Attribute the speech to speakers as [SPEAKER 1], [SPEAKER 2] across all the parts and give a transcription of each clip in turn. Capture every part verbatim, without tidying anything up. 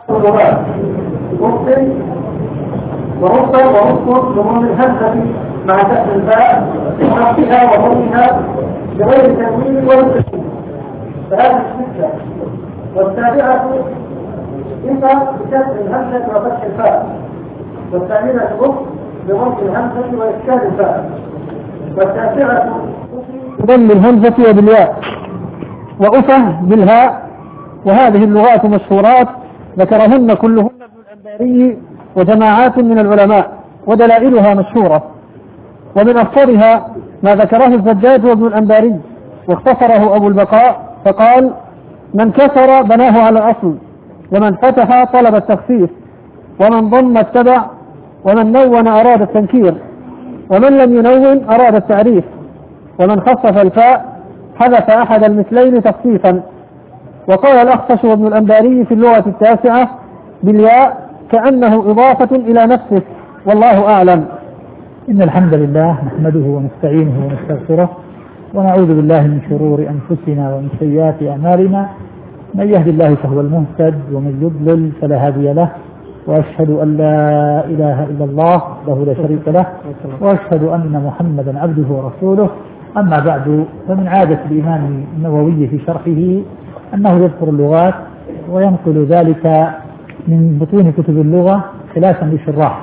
[SPEAKER 1] اللغات ممكن ورصة ورصة ضمن الهمزة مع كسر الباء بحرفها وضمها بغير تنوين ولا تشديد، فهذه الستة. والسابعة إما بكسر الهمزة وفتح الفاء، والثامنة رص بضم الهمزة وإسكان الفاء، والتاسعة بضم الهمزة وبالياء، وأفه بالهاء. وهذه اللغات مشهورات ذكرهن كلهن ابن الأنباري وجماعات من العلماء، ودلائلها مشهورة. ومن أفضلها ما ذكره الزجاج وابن الأنباري، واختصره أبو البقاء فقال: من كسر بناه على الأصل، ومن فتح طلب التخفيف، ومن ضم اتبع، ومن نون أراد التنكير، ومن لم ينون أراد التعريف، ومن خفف الفاء حذف أحد المثلين تخفيفا. وقال الأخفش وابن الأنباري في اللغة التاسعة بالياء كأنه إضافة إلى نفسه، والله أعلم.
[SPEAKER 2] إن الحمد لله نحمده ونستعينه ونستغفره، ونعوذ بالله من شرور أنفسنا ومن سيئات أعمالنا. من يهد الله فهو المهتد، ومن يضلل فلا هادي له. وأشهد أن لا إله إلا الله وحده لا شريك له، وأشهد أن محمدا عبده ورسوله. أما بعد، فمن عادة الإمام النووي في شرحه أنه يذكر اللغات وينقل ذلك من بطون كتب اللغة خلافا للشراح،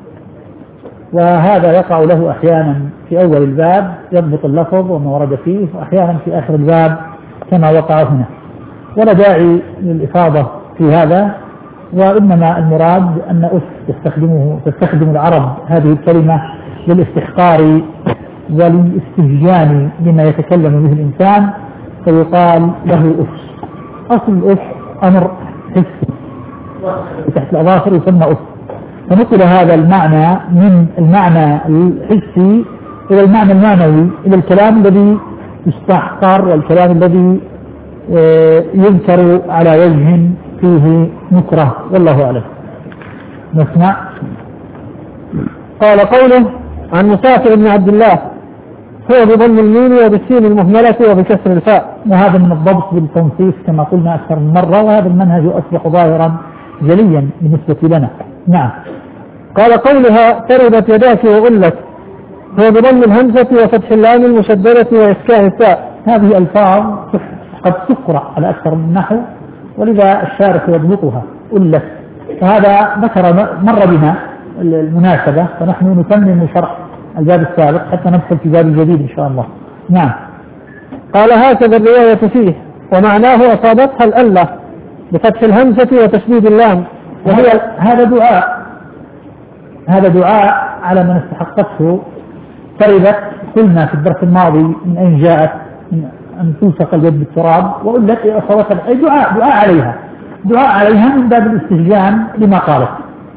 [SPEAKER 2] وهذا يقع له أحيانا في أول الباب يضبط اللفظ وما ورد فيه، وأحيانا في آخر الباب كما وقع هنا، ولا داعي للإفاضة في هذا. وإنما المراد أن أس تستخدمه تستخدم العرب هذه الكلمة للاستحقار والاستهجان بما يتكلم به الإنسان، فيقال له أس. أصل الأس أمر حسي تحت الأظافر يسمى أس، فنقل هذا المعنى من المعنى الحسي إلى المعنى المعنوي، إلى الكلام الذي يستحقر والكلام الذي يذكر على وجه فيه نكرة، والله أعلم. نسمع.
[SPEAKER 1] قال قوله عن مسافر بن عبد الله هو بضم الميم وبالسين المهملة وبكسر الفاء.
[SPEAKER 2] وهذا من الضبط بالتنصيص كما قلنا أكثر من مرة، وهذا المنهج أصبح ظاهرا جليا بالنسبة لنا. نعم.
[SPEAKER 1] قال قولها تربت يداك وغلت هو بضم الهمزة وفتح اللام المشددة وإسكان التاء.
[SPEAKER 2] هذه ألفاظ قد تقرأ على أكثر من نحو، ولذا الشارح يضبطها ألت، فهذا ذكر مر بنا المناسبة، فنحن نتمم شرح الباب السابق حتى ندخل في باب جديد إن شاء الله. نعم.
[SPEAKER 1] قال هكذا الرواية فيه، ومعناه أصابتها الألة بفتح الهمزة وتشديد اللام،
[SPEAKER 2] وهي هذا دعاء هذا دعاء على من استحقته تربت. قلنا في الدرس الماضي من أين جاءت، من أن تلصق اليد بالتراب، وقلت أصابتها أي دعاء دعاء عليها دعاء عليها من باب الاستهجان لما قالت.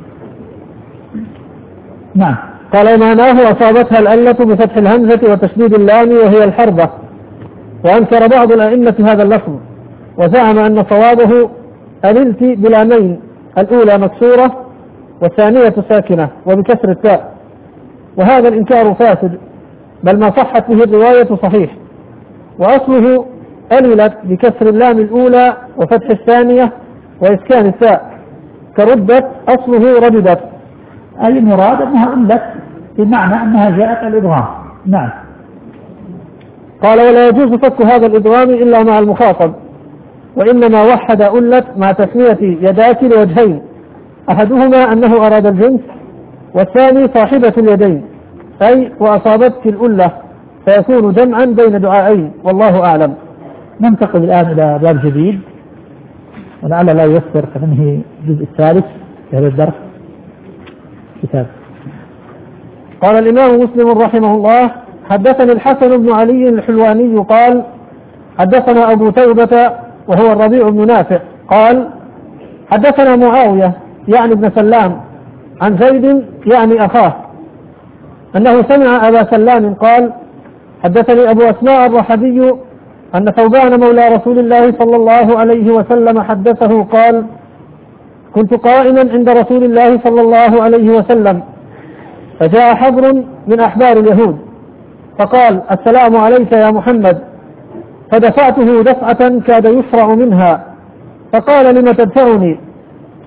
[SPEAKER 2] نعم.
[SPEAKER 1] قال معناه أصابتها الألة بفتح الهمزة وتشديد اللام وهي الحربة. وأنكر بعض الأئمة هذا اللفظ، وزعم أن صوابه أللت بلامين، الأولى مكسورة والثانية ساكنة وبكسر التاء، وهذا الإنكار فاسد، بل ما صحت به الرواية صحيح. وأصله أللت بكسر اللام الأولى وفتح الثانية وإسكان التاء، كردت أصله رددت،
[SPEAKER 2] أي المراد أنها ألت بمعنى أنها جاءت الإدغام. نعم.
[SPEAKER 1] قال ولا يجوز فك هذا الإدغام إلا مع المخاطب، وإنما وحد ألت مع تسمية يداك لوجهين، أحدهما أنه أراد الجنس، والثاني صاحبة اليدين، أي وأصابتك الألة، فيكون جمعا بين دعائين، والله أعلم.
[SPEAKER 2] ننتقل الآن إلى باب جديد، ولعل لا ييسر فننهي الجزء الثالث في هذا الدرس. كتاب.
[SPEAKER 1] قال الإمام مسلم رحمه الله حدثني الحسن بن علي الحلواني قال حدثنا أبو توبة وهو الربيع بن نافع قال حدثنا معاوية يعني ابن سلام عن زيد يعني أخاه أنه سمع أبا سلام قال حدثني أبو أسماء الرحبي أن ثوبان مولى رسول الله صلى الله عليه وسلم حدثه قال كنت قائما عند رسول الله صلى الله عليه وسلم فجاء حبر من أحبار اليهود فقال السلام عليك يا محمد، فدفعته دفعة كاد يشرع منها، فقال لم تدفعني؟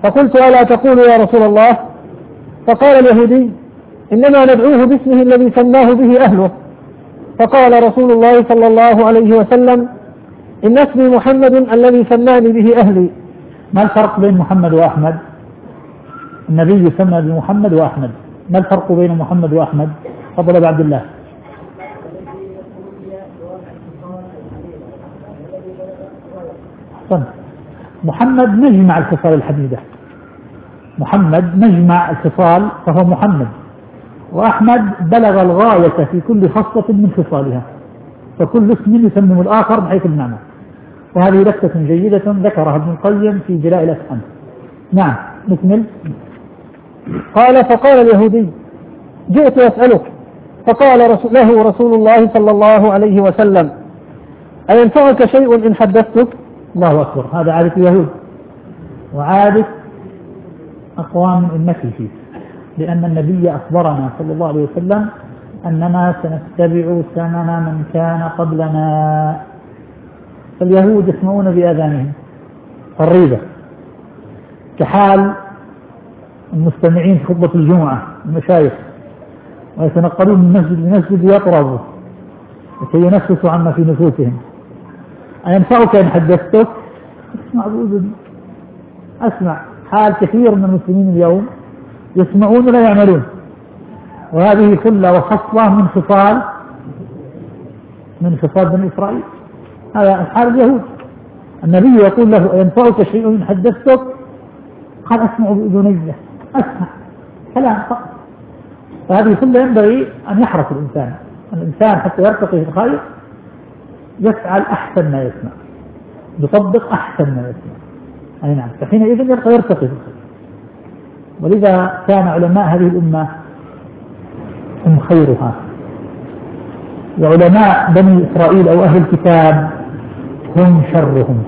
[SPEAKER 3] فقلت ألا تقول يا رسول الله؟ فقال اليهودي إنما ندعوه باسمه الذي سماه به أهله. فقال رسول الله صلى الله عليه وسلم إن اسمي محمد الذي سماني به أهلي.
[SPEAKER 2] ما الفرق بين محمد وأحمد؟ النبي يسمى بمحمد وأحمد، ما الفرق بين محمد وأحمد؟ تفضل أبو عبد الله. طيب. محمد مجمع الخصال الحميدة، محمد مجمع الخصال فهو محمد، وأحمد بلغ الغاية في كل خصلة من خصالها، فكل اسم يسمم الآخر بحيث المعنى. وهذه لفتة جيدة ذكرها ابن القيم في جلاء الأفهام. نعم نكمل.
[SPEAKER 3] قال فقال اليهودي جئت أسألك، فقال رسول له رسول الله صلى الله عليه وسلم أينفعك شيء إن حدثتك؟
[SPEAKER 2] الله أكبر، هذا عادة اليهود وعادة أقوام من أمته فيه، لأن النبي أخبرنا صلى الله عليه وسلم أننا سنتبع سنن من كان قبلنا. فاليهود يسمعون بآذانهم الريبة كحال المستمعين في خطبة الجمعة المشايخ، ويتنقلون من مسجد لمسجد ليطربوا لكي ينفسوا عما في نفوسهم. أينفعك إن حدثتك؟ اسمع بأذن، أسمع. حال كثير من المسلمين اليوم يسمعون ولا يعملون، وهذه كلها وخصلة من خصال من خصال بني إسرائيل. هذا حال اليهود. النبي يقول له أينفعك شيء إن حدثتك؟ قال أسمع بأذني، أسمع كلام فقط. فهذه كلها ينبغي أن يحرص الإنسان الإنسان حتى يرتقي في الخير يفعل أحسن ما يسمع، يطبق أحسن ما يسمع. أي نعم، فحينئذ يرتقي في الخير. ولذا كان علماء هذه الأمة هم خيرها، وعلماء بني إسرائيل أو أهل الكتاب هم شرهم.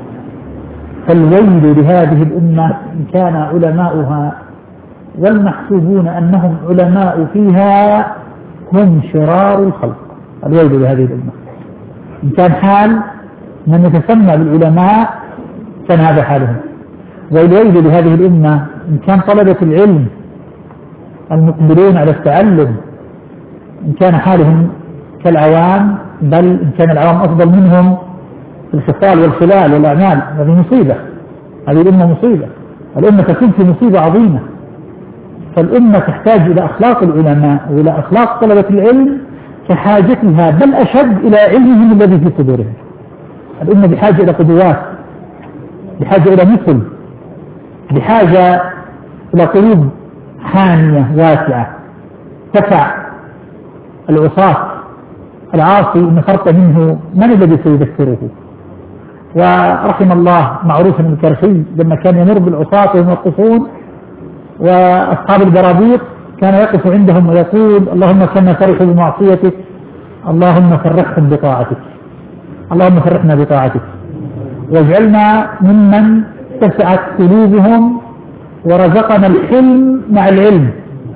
[SPEAKER 2] فالويل لهذه الأمة إن كان علماؤها والمحسوبون أنهم علماء فيها هم شرار الخلق. الويل لهذه الأمة إن كان حال من يتسمى بالعلماء كان هذا حالهم، والويل لهذه الأمة إن كان طلبة العلم المقبلون على التعلم إن كان حالهم كالعوام، بل إن كان العوام أفضل منهم في الخصال والخلال والأعمال. هذه مصيبة، هذه الأمة مصيبة. الأمة تكون في مصيبة عظيمة. فالأمة تحتاج إلى أخلاق العلماء وإلى أخلاق طلبة العلم كحاجتها، بل أشد إلى علمهم الذي في صدورهم. الأمة بحاجة إلى قدوات، بحاجة إلى مثل، بحاجة إلى قلوب حانية واسعة تسع العصاة. العاصي إن فرط منه من الذي سيذكره؟ ورحم الله معروف الكرخي لما كان يمر بالعصاة وهم يقفون وأصحاب البرابيط كان يقف عندهم ويقول اللهم كنا فرحوا بمعصيتك، اللهم فرحهم بطاعتك، اللهم فرحنا بطاعتك، واجعلنا ممن اتسعت قلوبهم ورزقنا الحلم مع العلم.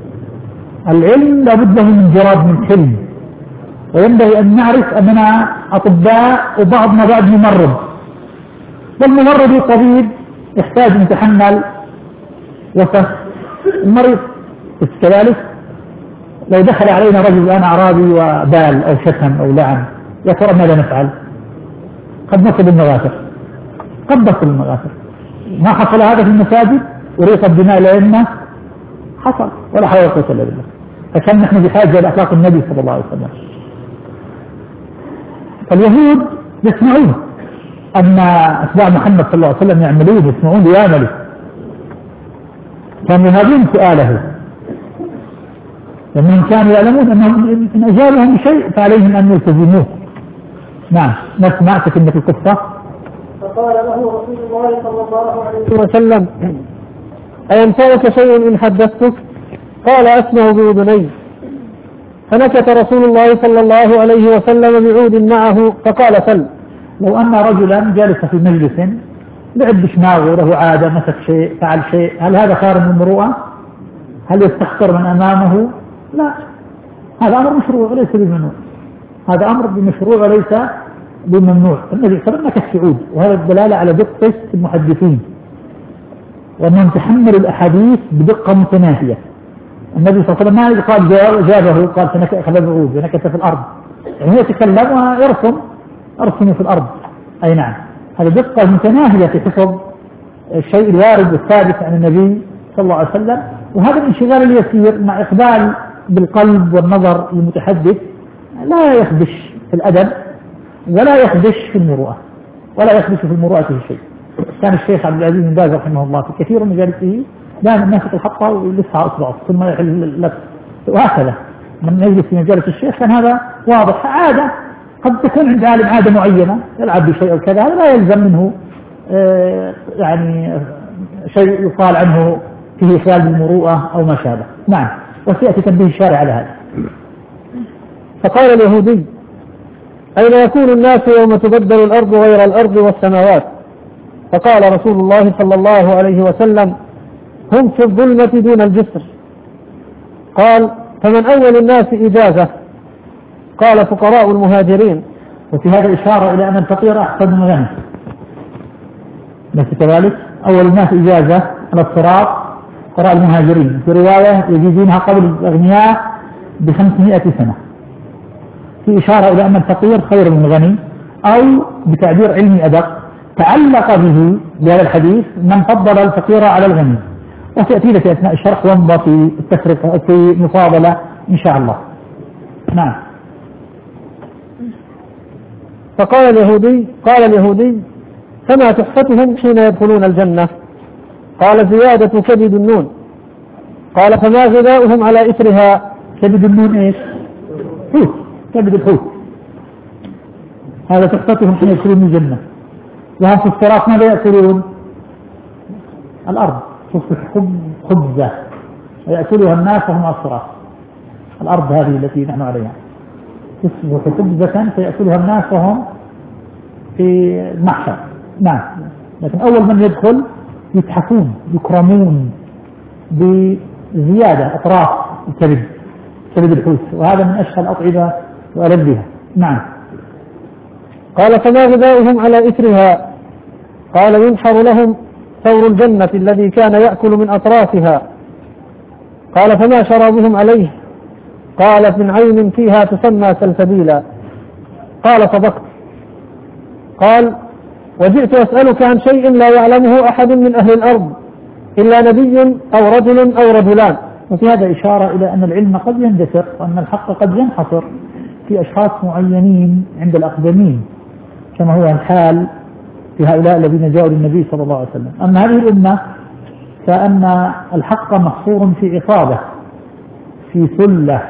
[SPEAKER 2] العلم لابد له من جراد من حلم، وينبغي أن نعرف أننا أطباء وبعضنا بعض ممرض، والممرض الطبيب يحتاج أن يتحمل وصف المريض. كذلك لو دخل علينا رجل الآن أعرابي وبال أو شتم أو لعن، يا ترى ماذا نفعل؟ قد نصل المغافر، قد نصل المغافر. ما حصل هذا في المساجد وريق الدماء الأئمة حصل، ولا حول ولا قوة إلا بالله. فكان نحن بحاجة إلى أخلاق النبي صلى الله عليه وسلم. فاليهود يسمعون أن أتباع محمد صلى الله عليه وسلم يعملون، يسمعون ويعملوا، كانوا يهابون سؤاله، ومن كانوا يعلمون أنهم إن أجابهم بشيء فعليهم أن يلتزموه. نعم نسمع تكلمة القصة.
[SPEAKER 1] فقال له رسول الله صلى الله عليه
[SPEAKER 3] وسلم أينفعك شيء إن حدثتك؟ قال أسمع بأذني. فنكت رسول الله صلى الله عليه وسلم بعود معه فقال سل.
[SPEAKER 2] لو أن رجلا جالس في مجلس لعب بشماغه له عادة، مسك شيء، فعل شيء، هل هذا خارج من المروءة؟ هل يستخسر من أمامه؟ لا، هذا أمر مشروع وليس بممنوع، هذا أمر بمشروع وليس بممنوع. النبي صلى الله عليه وسلم نكت في عود، وهذا الدلالة على دقة المحدثين وأنهم تحملوا الأحاديث بدقة متناهية. النبي صلى الله عليه وسلم ما قال جابه قال فنكأ بالرؤوس ونكت في الأرض، يعني هو يتكلم ويرسم أرسم في الأرض. أي نعم، هذا دقة متناهية في حفظ الشيء الوارد والثابت عن النبي صلى الله عليه وسلم. وهذا الانشغال اليسير مع إقبال بالقلب والنظر للمتحدث لا يخدش في الأدب ولا يخدش في المروءة ولا يخدش في المروءة في شيء. كان الشيخ عبد العزيز بن باز رحمه الله في كثير من مجالسه دائما الناس الحقه ويلفها اصبعه ثم يحل لك، وهكذا من يجلس في مجالس الشيخ كان هذا واضح. عاده قد تكون عند عالم عاده معينه يلعب بشيء او كذا، هذا لا يلزم منه آه يعني شيء يقال عنه فيه إخلال بالمروءة او ما شابه. نعم، وسياتي تنبيه الشارع على هذا.
[SPEAKER 3] فقال اليهودي: أين يكون الناس يوم تبدل الأرض غير الأرض والسماوات؟ فقال رسول الله صلى الله عليه وسلم: هم في الظلمة دون الجسر. قال: فمن أول الناس إجازة؟ قال: فقراء المهاجرين.
[SPEAKER 2] وفي هذا إشارة إلى أن الفقير أحسن من الغني، ليس كذلك؟ أول الناس إجازة على الصراط فقراء المهاجرين، في رواية يجيزونها قبل الأغنياء بخمسمائة سنة، في إشارة إلى أن الفقير خير من الغني، أو بتعبير علمي أدق تعلق به بهذا الحديث من فضل الفقير على الغني، وتأتي في أثناء الشرح وانضى في التفرقة في مفاضلة إن شاء الله. نعم.
[SPEAKER 3] فقال اليهودي قال اليهودي: فما تحفتهم حين يدخلون الجنة؟ قال: زيادة كبد النون. قال: فما غذاؤهم على إثرها؟
[SPEAKER 2] كبد النون إيش؟ حوت، كبد الحوت، هذا تحفتهم حين يدخلون الجنة. وهم في الصراط ماذا يأكلون؟ الأرض، خبزة ويأكلها الناس وهم على الصراط. الأرض هذه التي نحن عليها تصبح خبزة فيأكلها الناس وهم في المحشر. نعم، لكن أول من يدخل يتحفون يكرمون بزيادة أطراف الكبد، كبد الحوت، وهذا من أشهى الأطعمة وألذها. نعم.
[SPEAKER 3] قال: فما غذاؤهم على إثرها؟ قال: ينحر لهم ثور الجنة الذي كان يأكل من أطرافها. قال: فما شرابهم عليه؟ قال: من عين فيها تسمى سلسبيلا. قال: صدقت. قال: وجئت أسألك عن شيء لا يعلمه أحد من أهل الأرض إلا نبي أو رجل أو رجلان.
[SPEAKER 2] وفي هذا إشارة إلى أن العلم قد يندثر وأن الحق قد ينحصر في أشخاص معينين عند الأقدمين، كما هو الحال في هؤلاء الذين جاءوا للنبي صلى الله عليه وسلم. أما هذه الأمة فأن الحق محصور في عصابة، في ثلة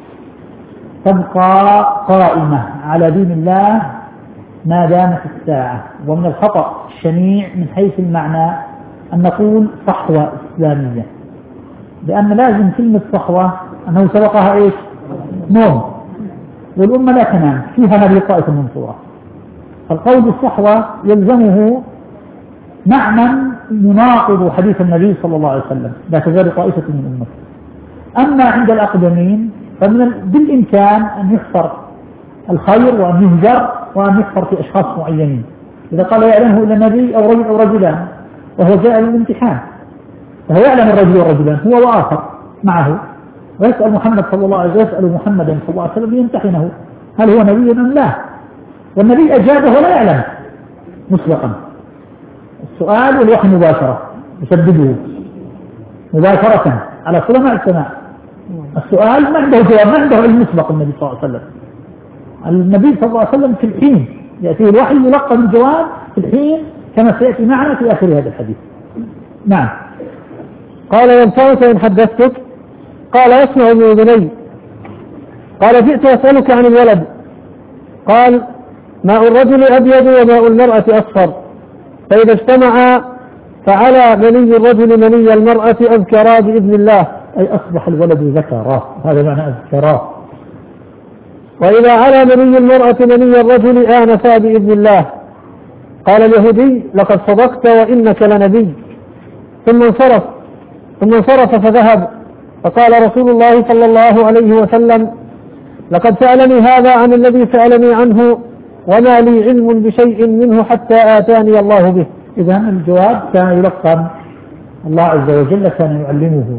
[SPEAKER 2] تبقى قائمة على دين الله ما دامت الساعة. ومن الخطأ الشنيع من حيث المعنى أن نقول صحوة إسلامية، لأن لازم كلمة صحوة أنه سبقها إيش؟ نوم، والأمة لا تنام، فيها هذه الطائفة المنصورة. فالقول بالصحوة يلزمه معنى يناقض حديث النبي صلى الله عليه وسلم: لا تزال طائفة من أمته. أما عند الأقدمين فمن بالإمكان أن يحصر الخير وأن يهجر وأن يحصر في أشخاص معينين. إذا قال يعلمه إلا نبي أو رجل أو رجلان وهو جاء للامتحان، فهو يعلم الرجل والرجلان هو وآخر معه، ويسأل محمد صلى الله عليه وسلم يسأل محمدا صلى الله عليه وسلم ليمتحنه هل هو نبي أم لا، والنبي أجابه ولا يعلم مسبقا. السؤال والوحي مباشرة يسدده مباشرة على صلة مع السماء. السؤال ما عنده جواب، ما عنده علم مسبق. النبي صلى الله عليه وسلم النبي صلى الله عليه وسلم في الحين يأتيه الوحي يلقى الجواب في الحين، كما سيأتي معنا في آخر هذا الحديث. نعم.
[SPEAKER 3] قال: ينفعك إن حدثتك؟ قال: يسمع بأذني. قال: جئت أسألك عن الولد. قال: ماء الرجل أبيض وماء المرأة أصفر، فإذا اجتمعا فعلى مني الرجل مني المرأة أذكرا بإذن الله،
[SPEAKER 2] أي أصبح الولد ذكرا، هذا معنى أذكرا.
[SPEAKER 3] وإذا على مني المرأة مني الرجل آنفا بإذن الله. قال اليهودي: لقد صدقت وإنك لنبي. ثم انصرف ثم انصرف فذهب. فقال رسول الله صلى الله عليه وسلم: لقد سألني هذا عن الذي سألني عنه وما لي علم بشيء منه حتى آتاني الله به.
[SPEAKER 2] إذا الجواب كان يلقن الله عز وجل كان يعلمه.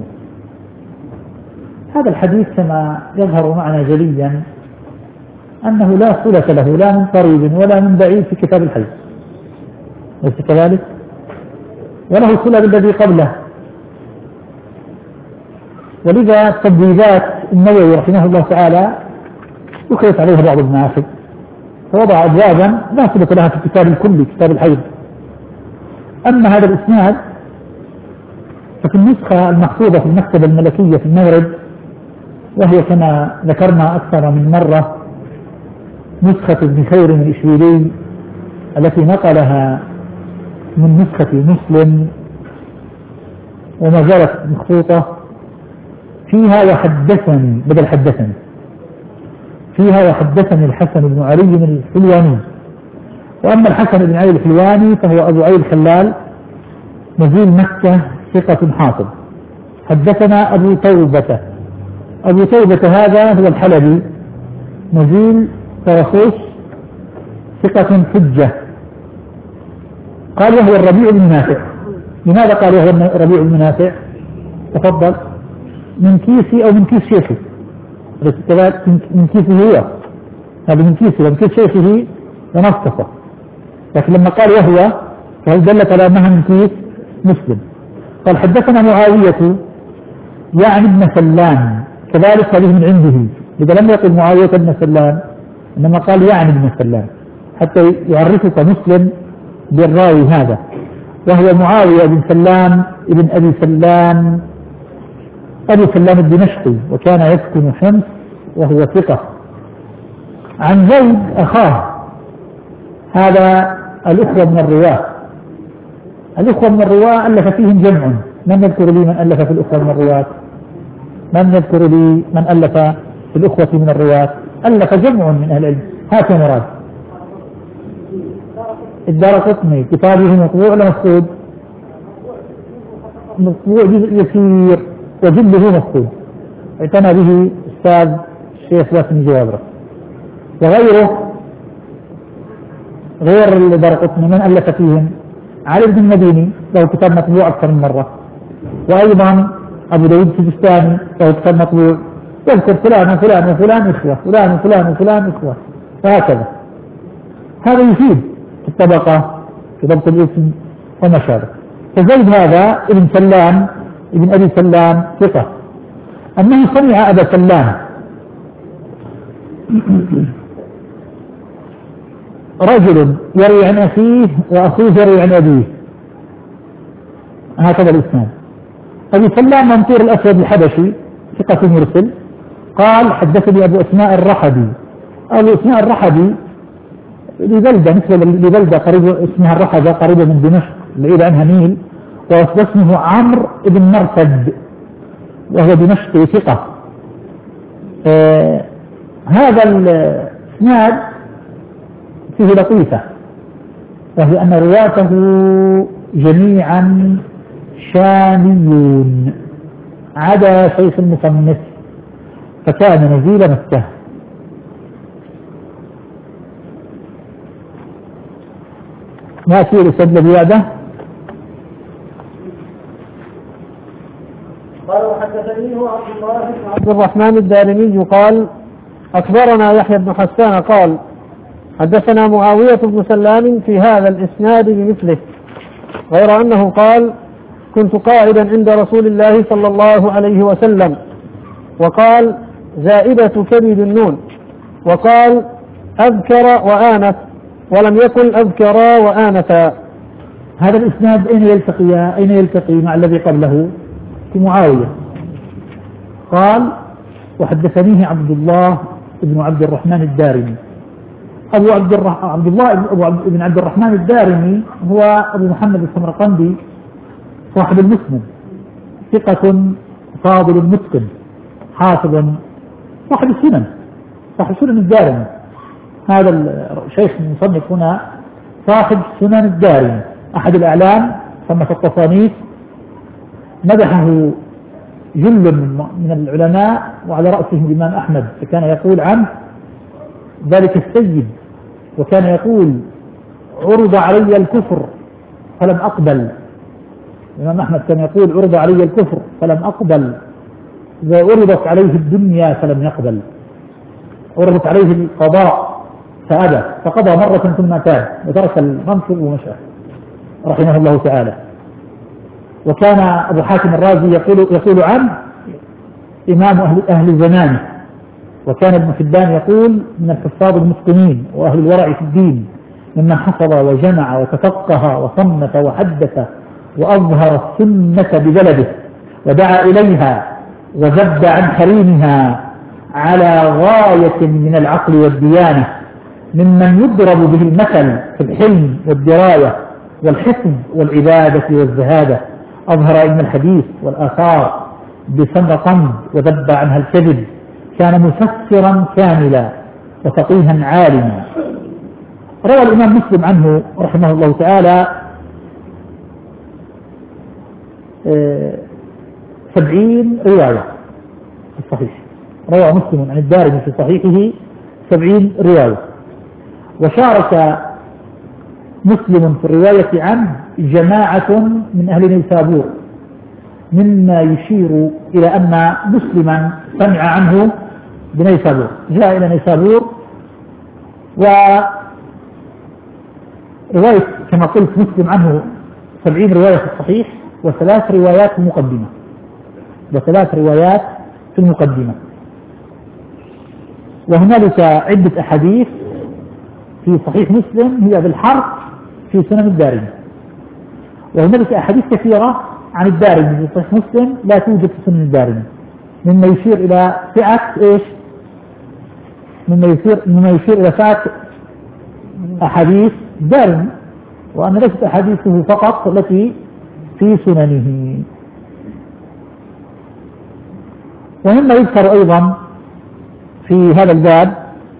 [SPEAKER 2] هذا الحديث كما يظهر معنا جليا أنه لا صلة له لا من قريب ولا من بعيد في كتاب الحج، ليس كذلك؟ وله صلة بالذي قبله. ولذا تبويبات النووي رحمه الله تعالى ذكرت عليها بعض المناسك، فوضع أبوابا لا صلة لها في الكتاب الكلي كتاب الحج. أما هذا الإسناد ففي النسخة المحفوظة في المكتبة الملكية في المغرب، وهي كما ذكرنا أكثر من مرة نسخة ابن خير الإشبيلي التي نقلها من نسخة مسلم وما زالت مخطوطة، فيها وحدثني بدل حدثني فيها وحدثني الحسن بن علي الحلواني. وأما الحسن بن علي الحلواني فهو أبو علي الخلال نزيل مكة ثقة حافظ. حدثنا أبو توبة أبو توبة هذا هو الحلبي نزيل طرخوش ثقة حجة. قال وهو الربيع بن نافع. لماذا قال وهو الربيع بن نافع؟ تفضل. من كيسي أو من كيس شيخي، من كيسه هو، هذا من كيسه ومن كيس شيخه ونصفه، لكن لما قال وهو فهل دلت على أنها من كيس مسلم. قال حدثنا معاوية يعني ابن سلام، كذلك هذه من عنده، إذا لم يقل معاوية ابن سلام إنما قال يعني ابن سلام حتى يعرفك مسلم بالراوي هذا، وهو معاوية بن سلام ابن أبي سلام أبي سلام الدمشقي، وكان يسكن حمص وهو ثقة. عن زيد أخاه، هذا الأخوة من الرواة، الأخوة من الرواة ألف فيهم جمع. من يذكر لي من ألف في الأخوة من الرواة؟ من يذكر لي من ألف في الأخوة من الرواة؟ ألف جمع من أهل العلم. هات يا مراد. الدارقطني كتابه مطبوع ولا مفقود؟ مطبوع يسير وجله مفقود، اعتنى به أستاذ الشيخ باسم جوابرة. وغيره غير الدارقطني من ألف فيهم؟ علي بن المديني له كتاب مطبوع أكثر من مرة، وأيضا أبو داود السجستاني له كتاب مطبوع يذكر فلان وفلان وفلان إخوة، فلان وفلان وفلان إخوة، وهكذا. هذا يفيد في الطبقة في ضبط الاسم وما شابه. فزيد هذا ابن سلام ابن أبي سلام ثقة، أنه سمع أبا سلام رجل يروي عن أخيه وأخوه يروي عن أبيه، هكذا الإسناد. أبي سلام منصور الأسود الحبشي ثقة مرسل. قال حدثني أبو أسماء الرحبي. أبو أسماء الرحبي لبلدة مثل لبلدة قريبة اسمها الرحبة قريبة من دمشق بعيد عنها ميل، واسمه عمرو بن مرثد وهو دمشقي ثقة. آه هذا الإسناد فيه لطيفة، وهي أن رواته جميعا شاميون عدا شيخ المصنف فكان نزيل مكة. ما في رسالة زيادة.
[SPEAKER 1] قال وحدثني عبد الله بن
[SPEAKER 3] عبد الرحمن الدارمي قال أخبرنا يحيى بن حسان قال حدثنا معاوية بن سلام في هذا الإسناد بمثله، غير أنه قال كنت قاعدا عند رسول الله صلى الله عليه وسلم، وقال زائدة كبد النون، وقال أذكر وآنف، ولم يكن أذكرا وآنفا.
[SPEAKER 2] هذا الإسناد أين يلتقي أين يلتقي مع الذي قبله؟ في معاوية. قال وحدثنيه عبد الله بن عبد الرحمن الدارمي. أبو عبد, الرح... عبد الله أبو عبد... بن عبد الرحمن الدارمي هو أبو محمد السمرقندي صاحب المسند، ثقة فاضل متقن حافظ صاحب السنن صاحب سنن الدارمي. هذا الشيخ المصنف هنا صاحب سنن الدارمي أحد الأعلام صنف التصانيف، مدحه جل من العلماء وعلى رأسهم الإمام أحمد، فكان يقول عنه ذلك السيد، وكان يقول عرض علي الكفر فلم أقبل، الإمام أحمد كان يقول عرض علي الكفر فلم أقبل، إذا عرضت عليه الدنيا فلم يقبل، عرضت عليه القضاء فأبى، فقضى مرة ثم تاب وترك المنصب ومشى رحمه الله تعالى. وكان أبو حاتم الرازي يقول, يقول عنه إمام أهل, أهل زمانه. وكان ابن حبان يقول من الحفاظ المتقنين وأهل الورع في الدين، ممن حفظ وجمع وتفقه وصنف وحدث وأظهر السنة ببلده ودعا إليها وذب عن حريمها على غاية من العقل والديانة، ممن يضرب به المثل في الحلم والدراية والحفظ والعبادة والزهادة. أظهر علم الحديث والآثار بسمرقند وذب عنها الكذب. كان مفسرا كاملا وفقيها عالما. روى الإمام مسلم عنه رحمه الله تعالى سبعين رواية في الصحيح. روى مسلم عن الدارمي في صحيحه سبعين رواية. وشارك مسلم في الرواية عنه جماعة من أهل نيسابور، مما يشير إلى أن مسلما سمع عنه بنيسابور، جاء إلى نيسابور. ورواية كما قلت مسلم عنه سبعين رواية في الصحيح وثلاث روايات في المقدمة وثلاث روايات في المقدمة. وهنالك عدة أحاديث في صحيح مسلم هي بالحرف في سنن الدارمي، وهنالك أحاديث كثيرة عن الدارمي في صحيح مسلم لا توجد في سنن الدارمي، مما يشير إلى فئة إيش؟ مما يشير مما يشير إلى فئة أحاديث الدارمي، وأن ليست أحاديثه فقط التي في سننه. ومما يذكر أيضا في هذا الباب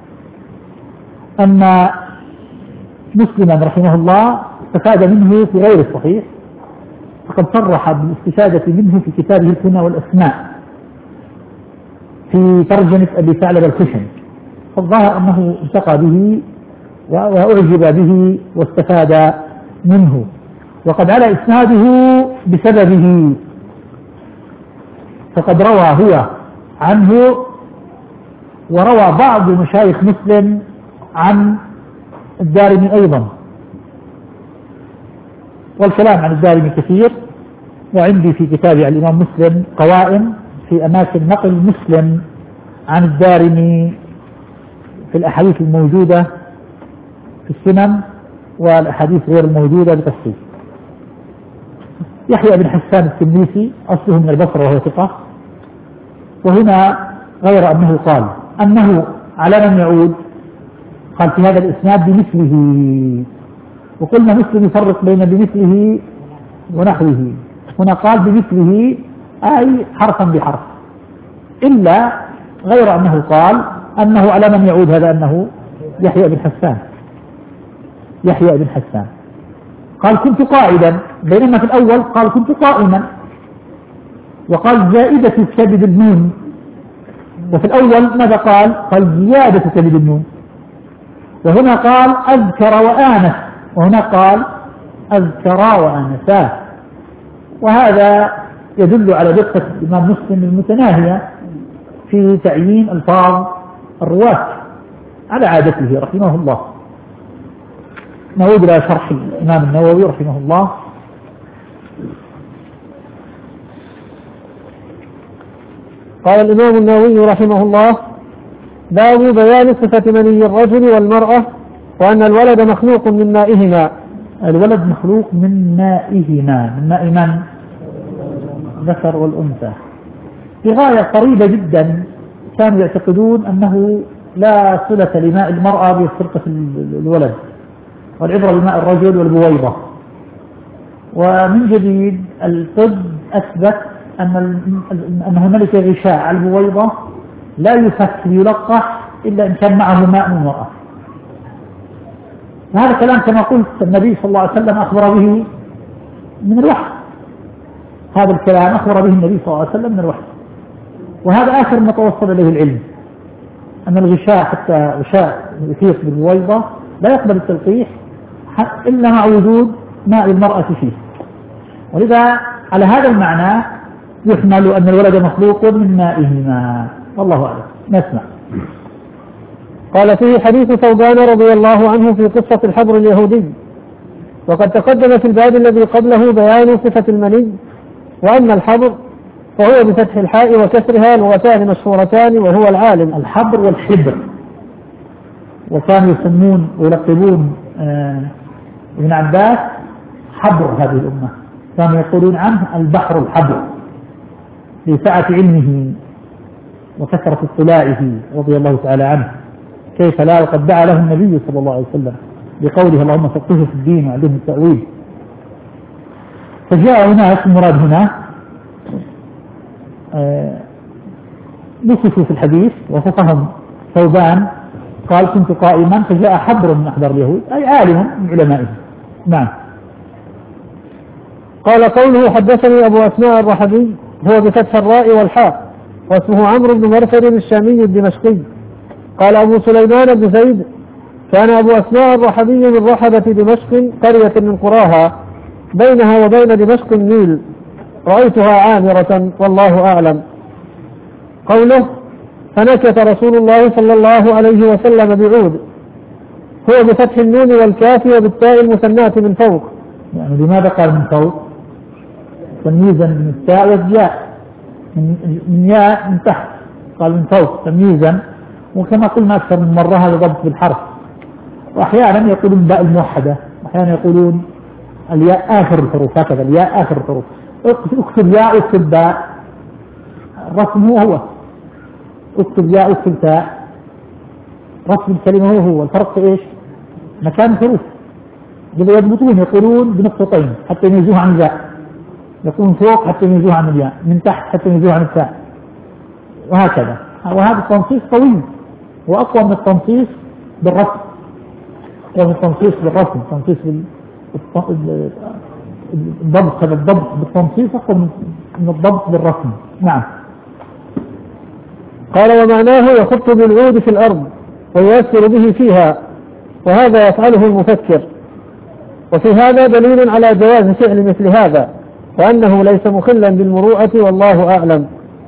[SPEAKER 2] أن مسلما رحمه الله استفاد منه في غير الصحيح، فقد صرح بالاستفادة منه في كتابه الكنى والأسماء في ترجمة أبي ثعلب الخشني، فالظاهر أنه التقى به وأعجب به واستفاد منه، وقد على إسناده بسببه، فقد روى هو عنه وروى بعض مشايخ مسلم عن الدارمي أيضا. والكلام عن الدارمي كثير، وعندي في كتاب الإمام مسلم قوائم في أماكن نقل مسلم عن الدارمي في الأحاديث الموجودة في السنن والأحاديث غير الموجودة بتفصيل. يحيى بن حسان التلميذي أصله من البصرة وهو ثقة، وهنا غير أنه قال أنه على من يعود، قال في هذا الإسناد بمثله، وقلنا مسلم يفرق بين بمثله ونحوه، هنا قال بمثله أي حرفا بحرف، إلا غير أنه قال أنه على من يعود، هذا أنه يحيى بن حسان يحيى بن حسان قال كنت قاعدا، بينما في الأول قال كنت قائما، وقال زائدة كبد النون، وفي الأول ماذا قال؟ قال زيادة كبد النون، وهنا قال أذكر وآنس، وهنا قال أذكر وآنسا. وهذا يدل على دقة الإمام مسلم المتناهية في تعيين ألفاظ الرواة على عادته رحمه الله. نعود إلى شرح الإمام النووي رحمه الله.
[SPEAKER 3] قال الإمام النووي رحمه الله: باب بيان صفة مني الرجل والمرأة، وأن الولد مخلوق من مائهما.
[SPEAKER 2] الولد مخلوق من مائهما، من ماء من؟ الذكر والأنثى. في غاية قريبة جدا كانوا يعتقدون أنه لا صلة لماء المرأة بخلقة الولد، والعبرة بماء الرجل والبويضة. ومن جديد الطب أثبت أن أن هنالك غشاء على البويضة لا يفك يلقح إلا إن كان معه ماء من المرأة. وهذا كلام كما قلت النبي صلى الله عليه وسلم أخبر به من الوحي، هذا الكلام أخبر به النبي صلى الله عليه وسلم من الوحي، وهذا آخر ما توصل إليه العلم، أن الغشاء حتى غشاء يحيط بالبويضة لا يقبل التلقيح إلا مع وجود ماء المرأة فيه. ولذا على هذا المعنى يحمل أن الولد مخلوق من مائهما، والله أعلم. نسمع.
[SPEAKER 3] قال فيه حديث ثوبان رضي الله عنه في قصة الحبر اليهودي، وقد تقدم في الباب الذي قبله بيان صفة المني. وأما الحبر فهو بفتح الحاء وكسرها لغتان مشهورتان، وهو العالم.
[SPEAKER 2] الحبر والحبر، وكانوا يسمون ويلقبون آه ابن عباس حبر هذه الأمة، كانوا يقولون عنه البحر الحبر لسعة علمه وكثرة اطلاعه رضي الله تعالى عنه، كيف لا، وقد دعا له النبي صلى الله عليه وسلم بقوله اللهم فقهه في الدين وعلمه التأويل. فجاء هناك المراد هنا نصفوا في الحديث وصفهم ثوبان قال كنت قائما فجاء حبر من أحبار اليهود، أي عالم من علمائهم. نعم.
[SPEAKER 3] قال قوله حدثني أبو أسماء الرحبي هو بفتح الراء والحاء، واسمه عمرو بن مرثد الشامي الدمشقي. قال أبو سليمان بن زيد كان أبو أسماء الرحبي من رحبة دمشق قرية من قراها بينها وبين دمشق النيل، رأيتها عامرة والله أعلم. قوله فنكت رسول الله صلى الله عليه وسلم بعود هو بفتح النون والكاف وبالتاء المثناة من فوق.
[SPEAKER 2] يعني لماذا قال من فوق؟ تمييزا من التاء والياء، من ياء من تحت، قال من فوق تمييزا. وكما قلنا أكثر من مرة هذا ضبط بالحرف، وأحيانا يقولون باء الموحدة، وأحيانا يقولون الياء آخر الحروف، هكذا الياء آخر الحروف. اكتب ياء واكتب باء، الرسم هو هو، اكتب ياء واكتب تاء، رسم الكلمة هو هو، الفرق في ايش؟ مكان الحروف. يضبطون يقولون بنقطتين حتى يميزوها عن الياء، يقولون فوق حتى يميزوها عن الياء، من تحت حتى يميزوها عن التاء، وهكذا. وهذا التنصيص طويل وأقوى من التنصيص بالرسم، أقوى من التنصيص بالرسم، التنصيص بالضبط، هذا الضبط بالتنصيص أقوى من الضبط بالرسم. نعم.
[SPEAKER 3] قال ومعناه يخط بالعود في الأرض ويؤثر به فيها، وهذا يفعله المفكر. وفي هذا دليل على جواز فعل مثل هذا، وأنه ليس مخلا بالمروءة والله أعلم.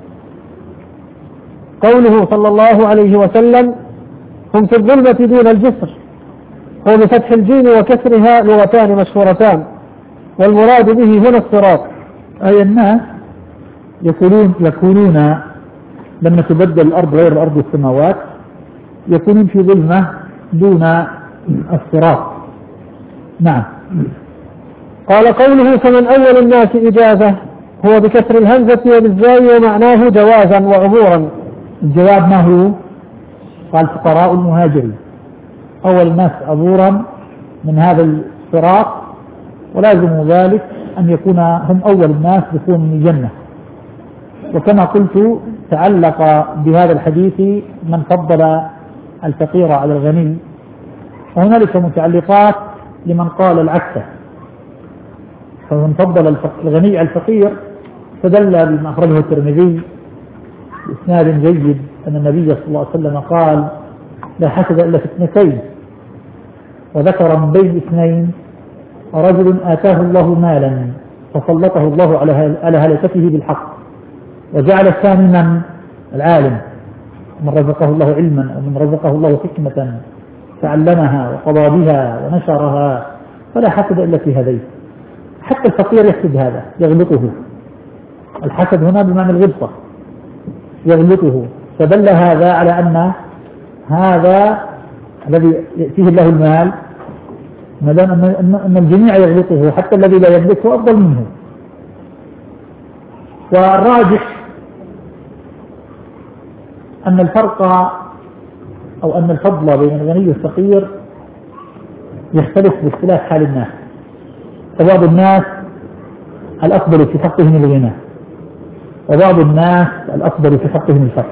[SPEAKER 3] قوله صلى الله عليه وسلم هم في الظلمة دون الجسر هو بفتح الجيم وكسرها لغتان مشهورتان، والمراد به هنا الصراط،
[SPEAKER 2] أي الناس يكونون يكونون لما تبدل الأرض غير الأرض والسماوات يكونون في ظلمة دون الصراط. نعم.
[SPEAKER 3] قال قوله فمن أول الناس إجازة هو بكسر الهمزة وبالزاي ومعناه جوازا وعبورا.
[SPEAKER 2] الجواب ما هو؟ قال فقراء المهاجرين، أول الناس عبورا من هذا الصراط، ولازم ذلك أن يكون هم أول الناس دخول من الجنة. وكما قلت تعلق بهذا الحديث من فضل الفقير على الغني، وهنالك متعلقات لمن قال العكس، فمن فضل الغني على الفقير فدل بما أخرجه الترمذي بإسناد جيد أن النبي صلى الله عليه وسلم قال لا حسد إلا في اثنتين، وذكر من بين اثنين رجل آتاه الله مالا فسلطه الله على هلكته بالحق، وجعل الثاني من العالم، من رزقه الله علما ومن رزقه الله حكمة تعلمها وقضى بها ونشرها، فلا حسد إلا في هذين. حتى الفقير يحسد هذا يغلطه، الحسد هنا بمعنى الغبطة يغلطه، فدل هذا على أن هذا الذي يأتيه الله المال أن الجميع يغلطه، حتى الذي لا يغلطه أفضل منه. والراجح أن الفرق أو أن الفضل بين الغني والفقير يختلف باختلاف حال الناس، فبعض الناس الأفضل في حقهم الغنى، وبعض الناس الأفضل في حقهم الفقر.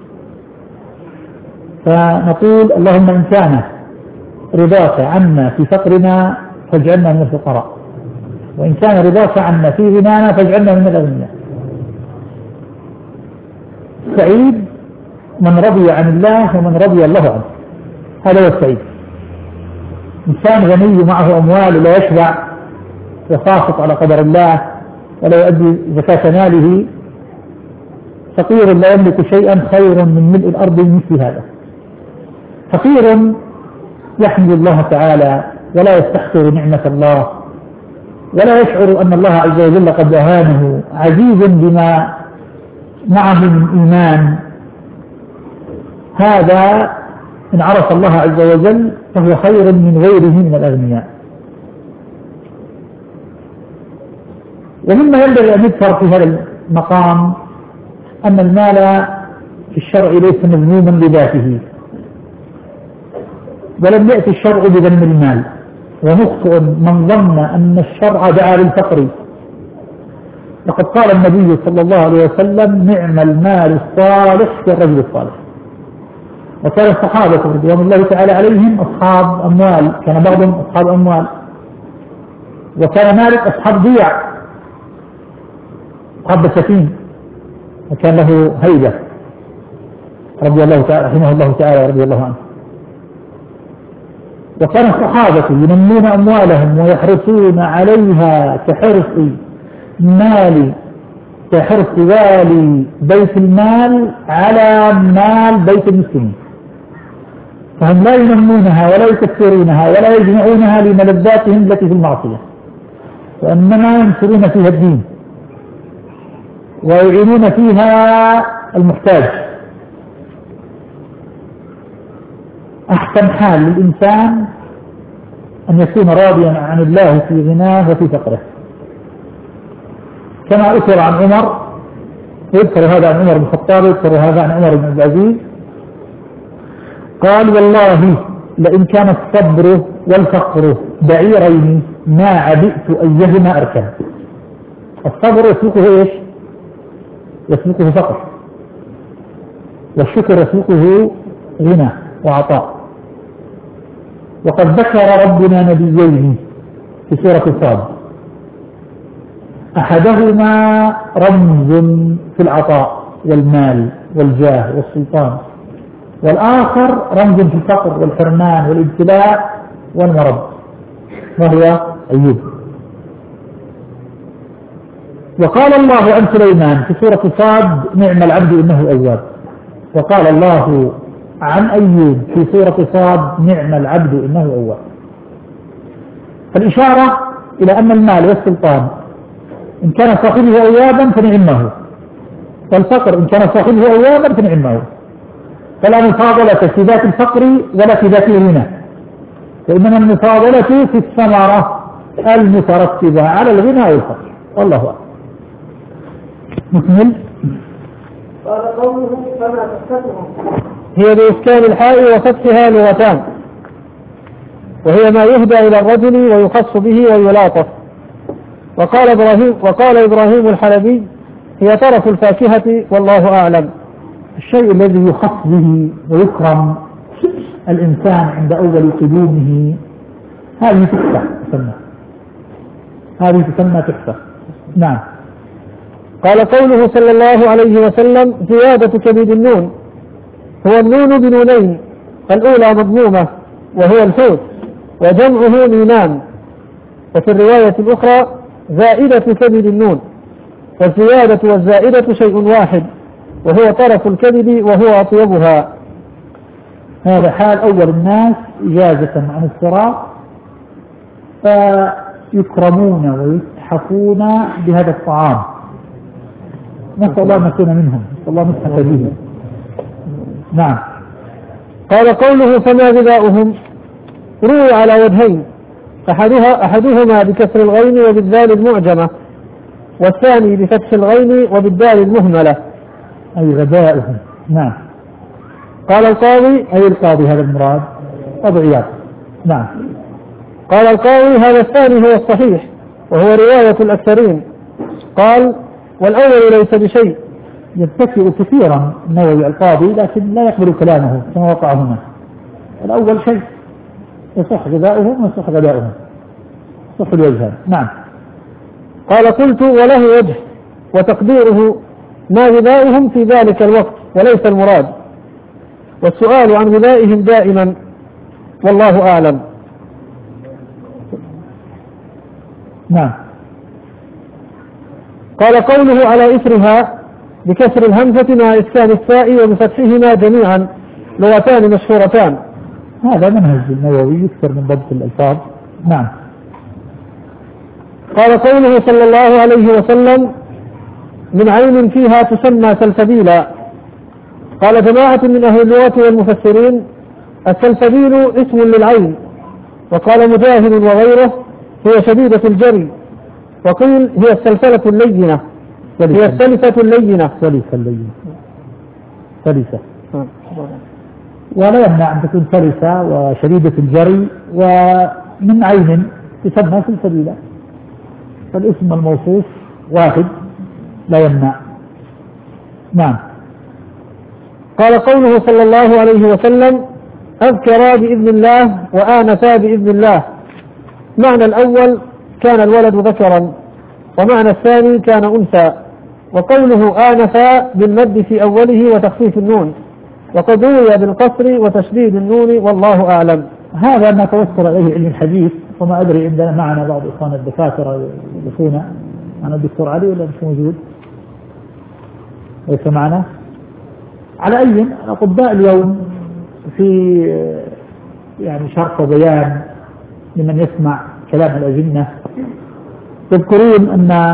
[SPEAKER 2] فنقول اللهم إن كان رضاك عنا في فقرنا فاجعلنا من الفقراء، وإن كان رضاك عنا في غنانا فاجعلنا من الأغنياء. سعيد من رضي عن الله ومن رضي الله عنه، هذا هو السعيد. إنسان غني معه أموال لا يشبع وخافت على قدر الله ولا يؤدي زكاة ماله، فقير لا يملك شيئا خير من ملء الأرض مثل هذا. فقير يحمد الله تعالى ولا يستحقر نعمة الله، ولا يشعر أن الله عز وجل قد أهانه، عزيز بما معه من إيمان. هذا إن عرف الله عز وجل فهو خير من غيره من الأغنياء. ومما ينبغي أن يذكر في هذا المقام أن المال في الشرع ليس مذموما لذاته، ولم يأتي الشرع بذم المال، ومخطئ من ظن أن الشرع دعا للفقر. لقد قال النبي صلى الله عليه وسلم: نعم المال الصالح في الرجل الصالح. وكان الصحابة رضوان الله تعالى عليهم أصحاب أموال، كان بعضهم أصحاب أموال، وكان مالك أصحاب ضياع، أصحاب بساتين، وكان له هيبة رضي الله تعالى رحمه الله تعالى ورضي الله عنه. وكان الصحابة ينمون أموالهم ويحرصون عليها كحرص مال كحرص والي بيت المال على مال بيت المسلمين، فهم لا ينمونها ولا يكثرونها ولا يجمعونها لملذاتهم التي في المعصية، وإنما ينصرون فيها الدين ويعينون فيها المحتاج. أحسن حال للإنسان أن يكون راضيا عن الله في غناه وفي فقره، كما أثر عن عمر، يذكر هذا عن عمر بن الخطاب، يذكر هذا عن عمر بن عبد العزيز، قال: والله لئن كان الصبر والفقر بعيرين ما عبئت أيهما أركب. الصبر يسلكه إيش؟ يسلكه فقر، والشكر يسلكه غنى وعطاء. وقد ذكر ربنا نبيين في سورة صاد، أحدهما رمز في العطاء والمال والجاه والسلطان، والآخر رمز في الفقر والحرمان والابتلاء والمرض، وهو أيوب. وقال الله عن سليمان في سورة صاد: نعم العبد إنه أواب. وقال الله عن أيوب في سورة صاد: نعم العبد إنه أواب. فالإشارة إلى أن المال والسلطان إن كان صاحبه أوابا فنعمه، والفقر إن كان صاحبه أوابا فنعمه. فلا مفاضلة في ذات الفقر ولا في ذات الغنى، وإنما المفاضلة في الثمرة المترتبة على الغنى والفقر. والله أعلم. نكمل.
[SPEAKER 1] قال قوله: فما تفتهم.
[SPEAKER 3] هي بإسكان الحاء وفتحها لغتان، وهي ما يهدى إلى الرجل ويخص به ويلاطف. وقال إبراهيم وقال إبراهيم الحلبي: هي طرف الفاكهة والله أعلم.
[SPEAKER 2] الشيء الذي يخص به ويكرم الإنسان عند أول قدومه، هذه تحفة تسمى، هذه تسمى تحفة. نعم.
[SPEAKER 3] قال قوله صلى الله عليه وسلم: زيادة كبد النون، هو النون بنونين، الأولى مضمومة وهو الحوت، وجمعه نينان. وفي الرواية الأخرى: زائدة كبد النون. والزيادة والزائدة شيء واحد، وهو طرف الكبد وهو أطيبها.
[SPEAKER 2] هذا حال أول الناس إجازة عن الصراط، فيكرمون ويتحفون بهذا الطعام. نسأل الله أن نكون منهم، نسأل الله نتحف به. نعم.
[SPEAKER 3] قال قوله: فما غذاؤهم، روي على وجهين، أحدها أحدهما بكسر الغين وبالذال المعجمة، والثاني بفتح الغين وبالدال المهملة،
[SPEAKER 2] أي غذاؤهم. نعم.
[SPEAKER 3] قال القاضي:
[SPEAKER 2] أي القاضي هذا المراد أضعيات. نعم.
[SPEAKER 3] قال القاضي: هذا الثاني هو الصحيح، وهو رواية الأكثرين. قال: والأول ليس بشيء.
[SPEAKER 2] يتكئ كثيرا النووي القاضي، لكن لا يقبل كلامه كما وقع هنا. الأول شيء يصح غذاؤهم ويصح غذاؤهم، يصح الوجهان. نعم.
[SPEAKER 3] قال: قلت: وله وجه، وتقديره ما غذاؤهم في ذلك الوقت وليس المراد، والسؤال عن غذائهم دائما، والله أعلم.
[SPEAKER 2] نعم.
[SPEAKER 3] قال قوله على إثرها بكسر الهمزة مع إسكان الثاء وبفتحهما جميعا لغتان مشهورتان.
[SPEAKER 2] هذا منهج النووي يكثر من ضبط الألفاظ. نعم.
[SPEAKER 3] قال قوله صلى الله عليه وسلم من عين فيها تسمى سلسبيلا. قال جماعة من أهل اللغة والمفسرين السلسبيل اسم للعين. وقال مجاهد وغيره هي شديدة الجري. وقيل هي السلسلة اللينة هي السلسة اللينة
[SPEAKER 2] سلسة اللينة سلسة ولا يمنع أن تكون سلسة وشديدة الجري ومن عين تسمى سلسبيلا، فالاسم الموصوف واحد لا يمنع. نعم.
[SPEAKER 3] قال قوله صلى الله عليه وسلم أذكرا بإذن الله وآنفا بإذن الله. معنى الأول كان الولد ذكرا، ومعنى الثاني كان أنثى. وقوله آنفا بالمد في أوله وتخفيف النون، وقد روي بالقصر وتشديد النون والله أعلم.
[SPEAKER 2] هذا ما توصل إليه علم الحديث، وما أدري عندنا معنا بعض إخوان الدكاترة يدرسون. أنا الدكتور علي ولا مش موجود؟ ليس معنا. على أي أطباء اليوم في يعني شرح وبيان لمن يسمع كلام الأجنة يذكرون أن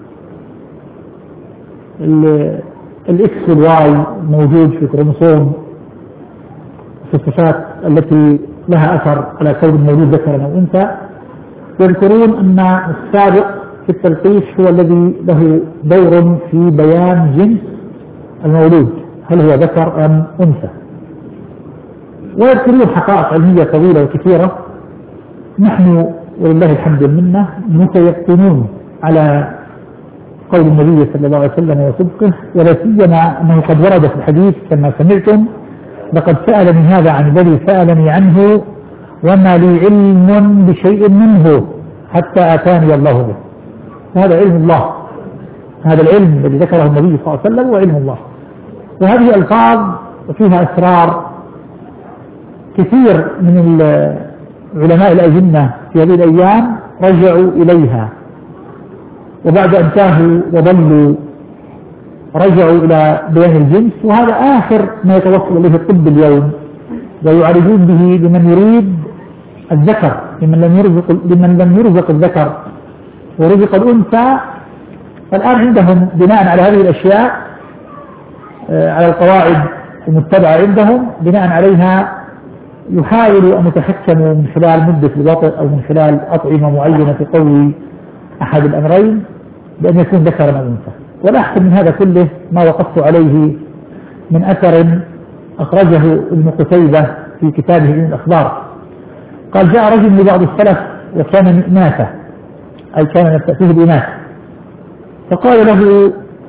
[SPEAKER 2] الإكس والواي موجود في كروموسوم في الصفات التي لها أثر على كون المولود ذكرا أو أنثى. يذكرون أن السابق في التلقيح هو الذي له دور في بيان جنس المولود، هل هو ذكر أم أنثى. ويذكرون حقائق علمية طويلة وكثيرة. نحن ولله الحمد والمنة متيقنون على قول النبي صلى الله عليه وسلم وصدقه، ولا سيما أنه قد ورد في الحديث كما سمعتم لقد سألني هذا عن الذي سألني عنه وما لي علم بشيء منه حتى أتاني الله به. هذا علم الله، هذا العلم الذي ذكره النبي صلى الله عليه وسلم هو علم الله. وهذه ألفاظ وفيها أسرار. كثير من علماء الأجنة في هذه الأيام رجعوا إليها، وبعد أن تاهوا وضلوا رجعوا إلى بيان الجنس. وهذا آخر ما يتوصل إليه الطب اليوم، ويعالجون به لمن يريد الذكر، لمن لم يرزق لمن لم يرزق الذكر ورزق الأنثى. فالآن عندهم بناء على هذه الأشياء على القواعد المتبعة عندهم بناء عليها يحاولوا أن يتحكموا من خلال مدة الوطء أو من خلال أطعمة معينة تقوي أحد الأمرين بأن يكون ذكرا أو أنثى. والأحسن من هذا كله ما وقفت عليه من أثر أخرجه ابن قتيبة في كتابه من الأخبار. قال جاء رجل لبعض السلف وكان إناثا، أي كان يستأتيه الإناث، فقال له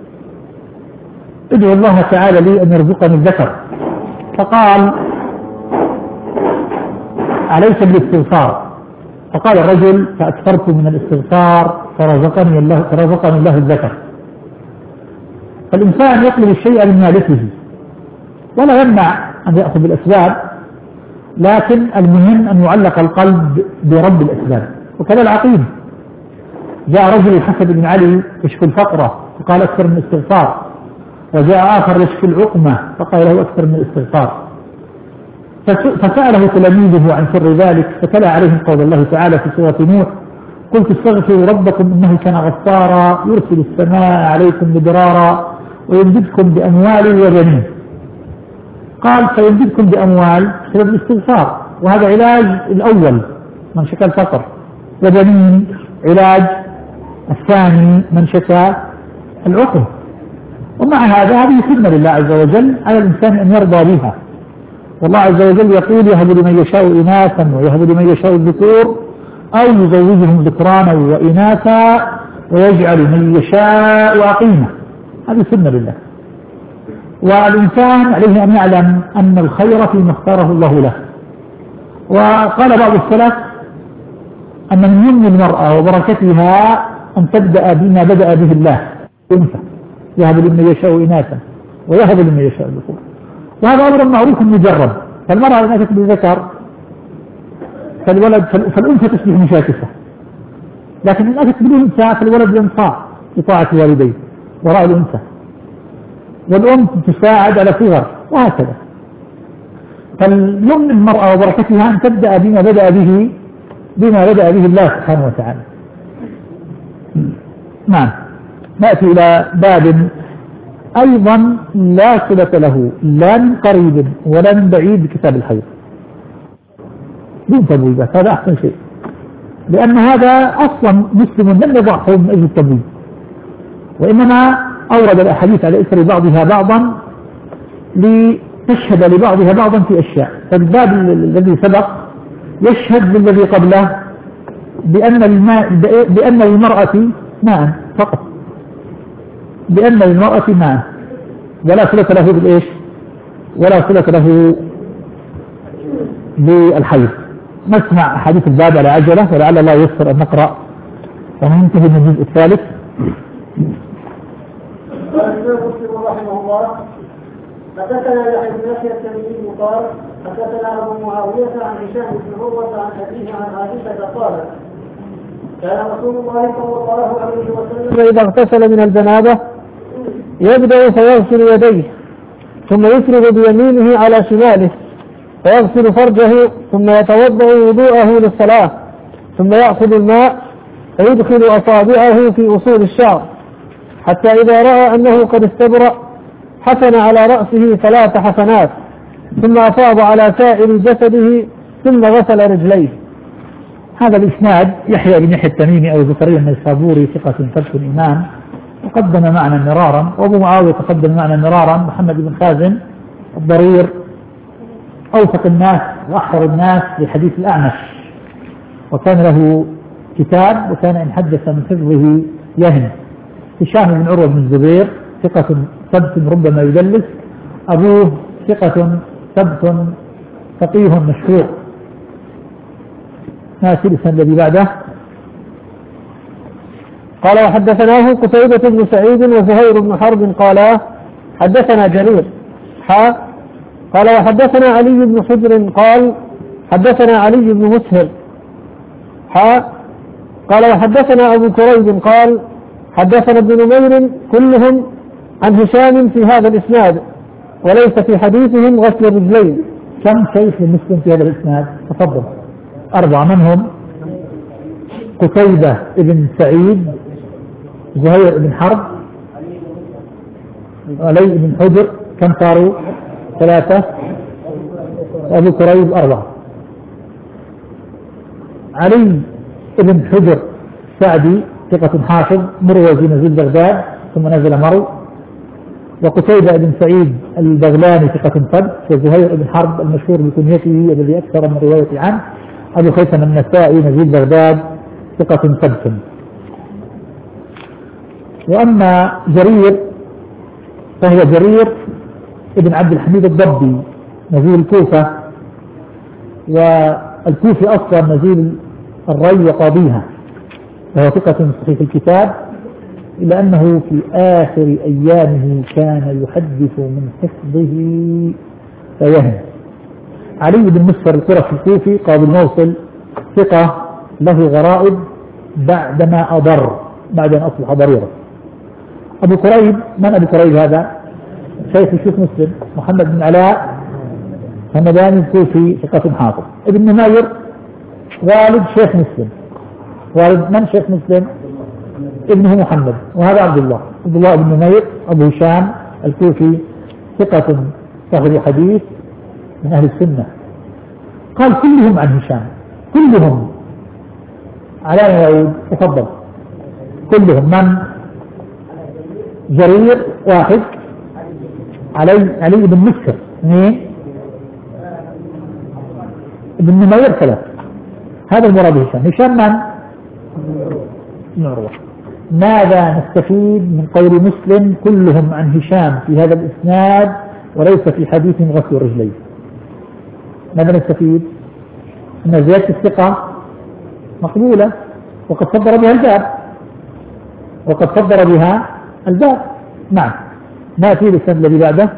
[SPEAKER 2] ادعو الله تعالى لي أن يرزقني الذكر. فقال عليك بالاستغفار. فقال الرجل فأكثرت من الاستغفار فرزقني الله فرزقني الله الذكر. فالإنسان يطلب الشيء من مالكه ولا يمنع أن يأخذ بالأسباب، لكن المهم أن يعلق القلب برب الأسباب. وكذا العقيم. جاء رجل الحسن بن علي يشكو الفقرة فقال أكثر من الاستغفار، وجاء آخر يشكو العقمة فقال له أكثر من الاستغفار. فسأله تلاميذه عن سر ذلك فتلا عليهم قول الله تعالى في سورة نوح قلت استغفروا ربكم إنه كان غفارا يرسل السماء عليكم مدرارا ويمددكم بأموال وبنين. قال فيمددكم بأموال بسبب الاستغفار، وهذا علاج الأول من شكى الفقر، وبنين علاج الثاني من شكى العقم. ومع هذا هذه سنة لله عز وجل على الإنسان أن يرضى بها. والله عز وجل يقول يهب لمن يشاء إناثا ويهب لمن يشاء الذكور أو يزوجهم ذكرانا وإناثا ويجعل من يشاء عقيما. هذه سنة لله. والإنسان عليه أن يعلم أن الخير فيما اختاره الله له. وقال بعض السلف أن من يمن المرأة وبركتها أن تبدأ بما بدأ به الله أنثى، يهب لمن يشاء إناثا ويهب لمن يشاء الذكور. وهذا أمر معروف مجرد. فالمرأة إذا كانت بالذكر فالولد فالأنثى تشبه مشاكسة، لكن إن أتت بالأنثى فالولد ينصاع بطاعة والديه وراء الأنثى، والأم تساعد على صغر، وهكذا. فاليمن المرأة وبركتها أن تبدأ بما بدأ به بما بدأ به الله سبحانه وتعالى. نعم. نأتي إلى باب أيضا لا صلة له لا من قريب ولا من بعيد بكتاب الحيض دون تبويبات. هذا أحسن شيء، لأن هذا أصلا مسلم لم يضعه من أجل التبويب، وإنما أورد الأحاديث على إثر بعضها بعضا لتشهد لبعضها بعضا في أشياء. فالباب الذي سبق يشهد للذي قبله بأن الماء بأن المرأة ماء فقط، بأن المرأة ماء ولا صلة له بالإيش ولا صلة له بالحيض. نسمع أحاديث الباب على عجلة ولعل الله ييسر أن نقرأ وننتهي من الجزء الثالث.
[SPEAKER 1] قال الإمام مسلم رحمه الله: حدثنا يحيى بن يحيى التميمي قال حدثنا أبو معاوية عن هشام بن عروة عن أبيه عن عائشة قالت: كان رسول الله صلى الله عليه وسلم
[SPEAKER 3] إذا اغتسل من الجنابة يبدأ فيغسل يديه ثم يفرغ بيمينه على شماله فيغسل فرجه ثم يتوضأ وضوءه للصلاة ثم يأخذ الماء فيدخل أصابعه في أصول الشعر حتى إذا رأى أنه قد استبرأ حسن على رأسه ثلاث حسنات ثم أفاض على سائر جسده ثم غسل رجليه.
[SPEAKER 2] هذا الإسناد يحيى بن يحيى التميمي أو زكريا النيسابوري ثقة ثبت الإمام تقدم معنا مرارا، وأبو معاوية تقدم معنا مرارا محمد بن خازن الضرير أوثق الناس وأحفظ الناس لحديث الأعمش، وكان له كتاب وكان إن حدث من حفظه يهم. هشام بن عروة بن الزبير ثقة ثبت ربما يدلس، أبوه ثقة ثبت فقيه مشهور. ناسي الإسناد الذي بعده.
[SPEAKER 3] قال وحدثناه قتيبة بن سعيد وزهير بن حرب قالا حدثنا جرير حا قال وحدثنا علي بن حجر قال حدثنا علي بن مسهر حا قال وحدثنا أبو كريب قال حدثنا ابن نمير كلهم عن هشام في هذا الإسناد وليس في حديثهم غسل الرجلين.
[SPEAKER 2] كم شيخ مسلم في هذا الإسناد؟ تفضل. أربعة. من هم؟ قتيبة بن سعيد، زهير بن حرب، علي بن حجر، كم صاروا؟ ثلاثة، أبو كريب أربعة. علي بن حجر سعدي ثقة حافظ مروزي نزل بغداد ثم نزل مرو، وقتيبة بن سعيد البغلاني ثقة ثبت، وزهير بن حرب المشهور بكنيته الذي أكثر من رواية عنه أبو خيثم النسائي نزيل بغداد ثقة ثبت. وأما جرير فهو جرير ابن عبد الحميد الضبي نزيل الكوفة، والكوفي أصلا نزيل الري وقاضيها، وهو ثقة صحيح الكتاب، إلا أنه في آخر أيامه كان يحدث من حفظه فيهم. علي بن مسهر القرشي الكوفي قاضي الموصل ثقة له غرائب بعدما أضر بعد أن أصبح ضريرا. أبو كريب، من أبو كريب هذا؟ شيخ الشيخ مسلم محمد بن علاء همداني الكوفي ثقة حافظ. ابن نمير والد شيخ مسلم، والد من شيخ مسلم؟ ابنه محمد، وهذا عبد الله عبد الله بن نمير أبو هشام الكوفي ثقة صاحب حديث من أهل السنة. قال كلهم عن هشام، كلهم. على يعود؟ تفضل. كلهم. من؟ جرير واحد، علي علي بن مسهر اثنين، ابن نمير ثلاث. هذا المراد هشام. هشام من؟ ابن عروة. ماذا نستفيد من قول مسلم كلهم عن هشام في هذا الإسناد وليس في حديث غسل الرجلين؟ ماذا نستفيد؟ أن زيادة الثقة مقبولة وقد صدر بها الباب وقد صدر بها الباب. نعم. نأتي للسند الذي بعده.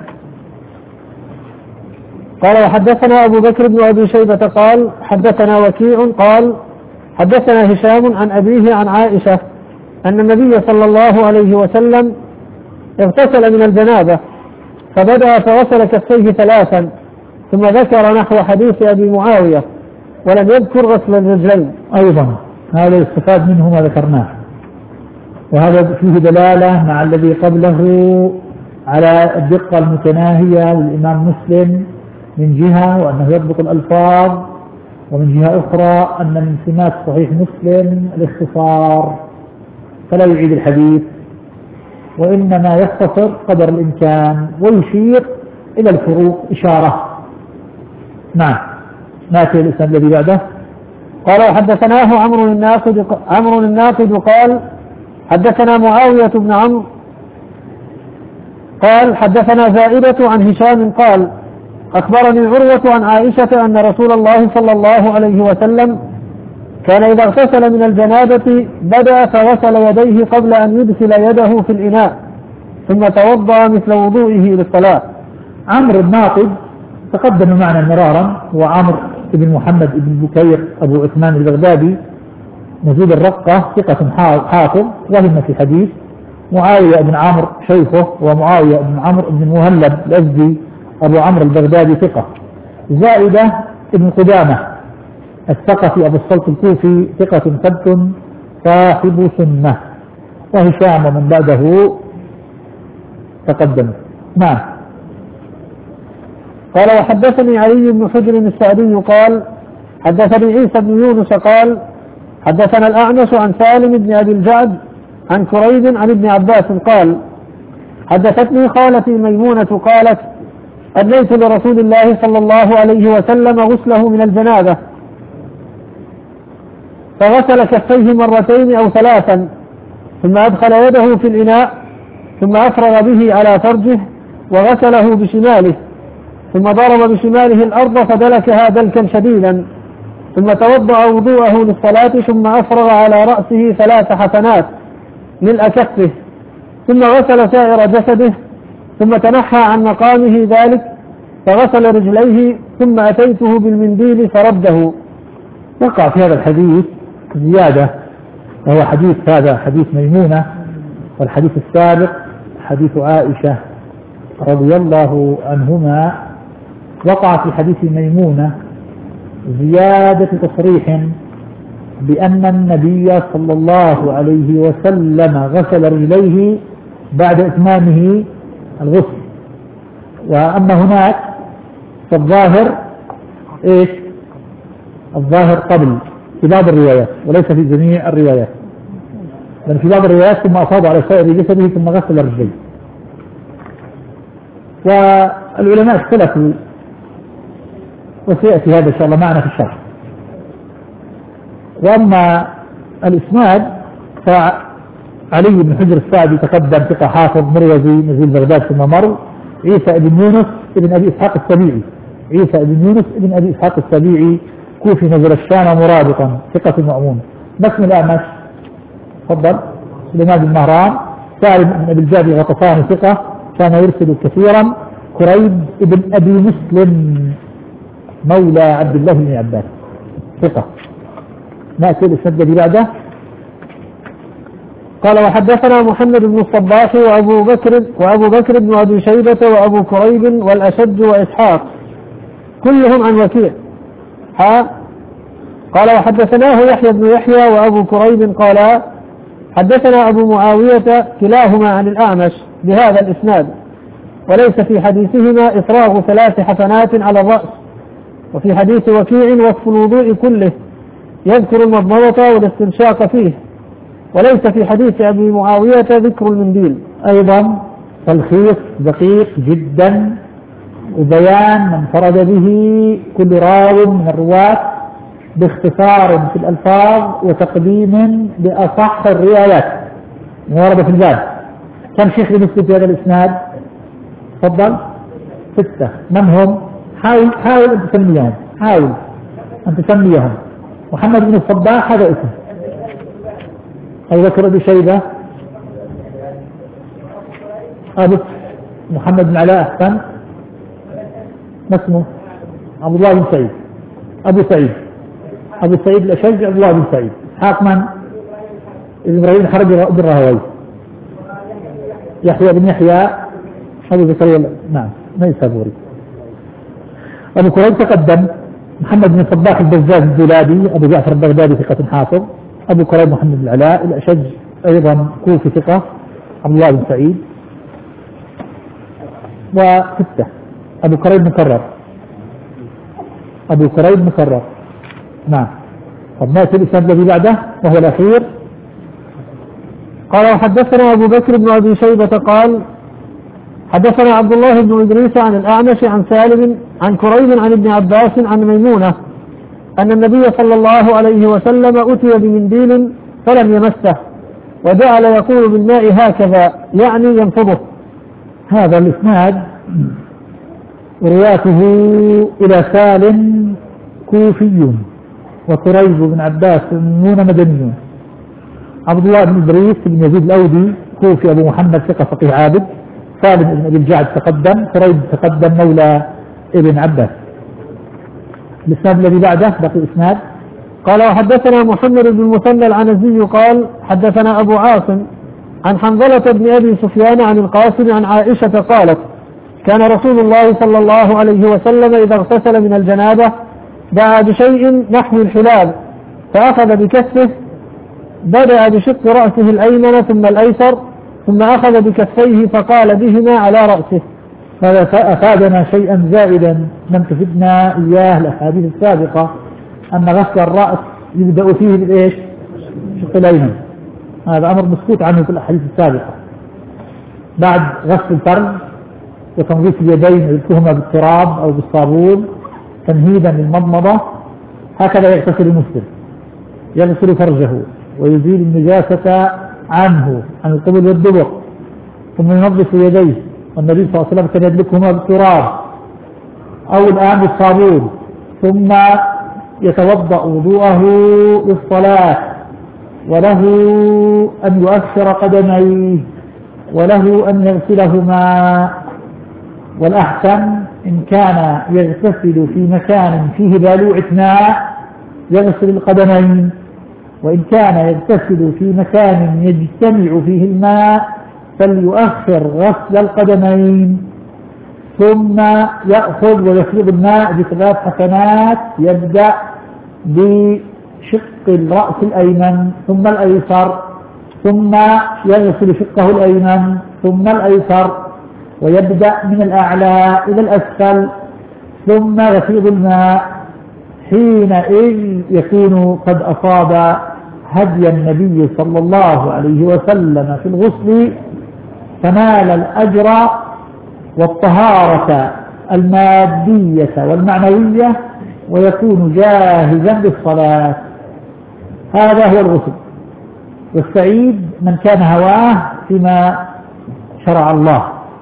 [SPEAKER 3] قال وحدثنا أبو بكر بن أبي شيبة قال حدثنا وكيع قال حدثنا هشام عن أبيه عن عائشة أن النبي صلى الله عليه وسلم اغتسل من الجنابة فبدأ فغسل كفيه ثلاثا ثم ذكر نحو حديث أبي معاوية ولم يذكر غسل الرجلين.
[SPEAKER 2] أيضا هذا يستفاد منه ما ذكرناه، وهذا فيه دلالة مع الذي قبله على الدقة المتناهية للإمام مسلم من جهة وأنه يضبط الألفاظ، ومن جهة أخرى أن من سمات صحيح مسلم الاختصار، فلا يعيد الحديث وإنما يختصر قدر الإمكان ويشير إلى الفروق إشارة. نعم. ناتي الإسناد الذي بعده.
[SPEAKER 3] قال وحدثناه عمرو الناقد عمرو الناقد قال حدثنا معاوية بن عمرو قال حدثنا زائدة عن هشام قال أخبرني عروة عن عائشة أن رسول الله صلى الله عليه وسلم كان إذا اغتسل من الجنابة بدأ فغسل يديه قبل أن يدخل يده في الإناء ثم توضأ مثل وضوئه للصلاة.
[SPEAKER 2] عمرو الناقد تقدم معنا مرارا، وعمرو بن محمد بن بكير أبو عثمان البغدادي مزيد الرقة ثقة حافظ وهم في حديث. معاوية بن عمرو شيخه، ومعاوية بن عمرو بن مهلب الأزدي أبو عمرو البغدادي ثقة. زائدة بن قدامة الثقفي أبو السلط الكوفي ثقة ثبت صاحب سنة. وهشام ومن بعده تقدم. نعم.
[SPEAKER 3] قال وحدثني علي بن حجر السعدي قال حدثني عيسى بن يونس قال حدثنا الأعمش عن سالم بن أبي الجعد عن كريب عن ابن عباس قال حدثتني خالتي ميمونة قالت أدنيت لرسول الله صلى الله عليه وسلم غسله من الجنابة فغسل كفيه مرتين أو ثلاثا ثم أدخل يده في الإناء ثم أفرغ به على فرجه وغسله بشماله ثم ضرب بشماله الأرض فدلكها دلكا شديدا ثم توضأ وضوءه للصلاة ثم أفرغ على رأسه ثلاث حسنات ملء كفه ثم غسل سائر جسده ثم تنحى عن مقامه ذلك فغسل رجليه ثم أتيته بالمنديل فرده.
[SPEAKER 2] وقع في هذا الحديث زيادة، وهو حديث هذا حديث ميمونة، والحديث السابق حديث عائشة رضي الله عنهما. وقع في حديث ميمونة زيادة تصريح بأن النبي صلى الله عليه وسلم غسل رجليه بعد إتمامه الغسل، وأما هناك فالظاهر إيش؟ الظاهر قبل في بعض الروايات وليس في جميع الروايات، لأن في بعض الروايات ثم أصاب على سائر جسده ثم غسل رجليه. والعلماء اختلفوا وسيأتي هذا إن شاء الله معنا في الشرح. وأما الإسناد فعلي بن حجر السعدي تقدم ثقة حافظ مروزي نزيل بغداد ثم مر. عيسى بن يونس بن أبي إسحاق السبيعي عيسى بن يونس بن أبي إسحاق السبيعي كوفي نزل الشام مرابطا ثقة مأمون. باسم الأعمش تفضل سليمان بن مهران. سالم بن أبي الجعد الغطفاني ثقة كان يرسل كثيرا. كريب بن أبي مسلم مولى عبد الله بن عباس ثقة. نأتي الإسناد الذي بعده.
[SPEAKER 3] قال وحدثنا محمد بن الصباح وأبو بكر وأبو بكر بن أبي شيبة وأبو كريب والأشج وإسحاق كلهم عن وكيع. ها قال وحدثناه يحيى بن يحيى وأبو كريب قال حدثنا أبو معاوية كلاهما عن الأعمش بهذا الإسناد، وليس في حديثهما إفراغ ثلاث حسنات على الرأس، وفي حديث وكيع وصف الوضوء كله يذكر المضمضة والاستنشاق فيه، وليس في حديث أبي معاوية ذكر المنديل.
[SPEAKER 2] أيضا تلخيص دقيق جدا وبيان من فرد به كل راو من الرواة باختصار في الألفاظ وتقديم بأصح الروايات ورد في الباب. كم شيخ لمسلم في هذا الإسناد؟ تفضل. ستة. من هم؟ حاول حاول أن تسميهم حاول أن تسميهم. محمد بن الصباح هذا اسم. أبو بكر بن شيبة أبو محمد بن علاء أحسن. ما اسمه؟ عبد الله بن سعيد أبو سعيد أبو سعيد الأشج عبد الله بن سعيد. إسحاق من؟ إبراهيم حرب بن راهويه، يحيى بن يحيى أبو بكر نعم نيسابوري. أبو كريب تقدم محمد بن صباح البزاز الدولابي أبو جعفر البغدادي ثقة حافظ. أبو كريب محمد بن العلاء الأشج أيضا كوفي ثقة. عبد الله بن سعيد. وستة أبو كريب مكرر أبو كريب مكرر نعم. طب نأتي الإسناد الذي بعده وهو الأخير.
[SPEAKER 3] قال وحدثنا أبو بكر بن أبي شيبة قال حدثنا عبد الله بن إدريس عن الأعمش عن سالم عن كريب عن ابن عباس عن ميمونة أن النبي صلى الله عليه وسلم أتي بمنديل فلم يمسه وجعل يقول بالماء هكذا يعني ينفضه.
[SPEAKER 2] هذا الإسناد رواته إلى سالم كوفي وكريب بن عباس ميمونة مدنيون. عبد الله بن إدريس بن يزيد الأودي كوفي أبو محمد ثقة فقيه عابد. سالم بن أبي الجعد تقدم. كريب تقدم مولى ابن عباس. الإسناد الذي بعده بقي الإسناد.
[SPEAKER 3] قال وحدثنا محمد بن المثنى العنزي قال حدثنا أبو عاصم عن حنظلة بن أبي سفيان عن القاسم عن عائشة قالت كان رسول الله صلى الله عليه وسلم إذا اغتسل من الجنابة دعا بشيء نحو الحلاب فأخذ بكفه بدأ بشق رأسه الأيمن ثم الأيسر ثم أخذ بكفيه فقال بهما على رأسه.
[SPEAKER 2] هذا أفادنا شيئا زائدا لم تفدنا إياه الأحاديث السابقة أن غسل الرأس يبدأ فيه بالإيش؟ شق الأيمن. هذا أمر مسكوت عنه في الأحاديث السابقة. بعد غسل الفرج وتنظيف اليدين ويدخلهما بالتراب أو بالصابون تمهيدا للمضمضة هكذا يغتسل المسلم، يغسل فرجه ويزيل النجاسة عنه عن القبل والدبر ثم ينظف يديه، والنبي صلى الله عليه وسلم كان يدلكهما بالتراب أو الآن بالصابون، ثم يتوضأ وضوءه للصلاة وله أن يؤخر قدميه وله أن يغسلهما. والأحسن إن كان يغتسل في مكان فيه بالوعة ماء يغسل القدمين، وإن كان يغتسل في مكان يجتمع فيه الماء فليؤخر غسل القدمين ثم يأخذ ويفرغ الماء بثلاث حسنات. يبدأ بشق الرأس الأيمن ثم الأيسر ثم يغسل شقه الأيمن ثم الأيسر ويبدأ من الأعلى إلى الأسفل ثم يفيض الماء. حينئذ يكون قد أصاب هدي النبي صلى الله عليه وسلم في الغسل فنال الأجر والطهارة المادية والمعنوية ويكون جاهزا للصلاة. هذا هو الغسل. والسعيد من كان هواه فيما شرع الله.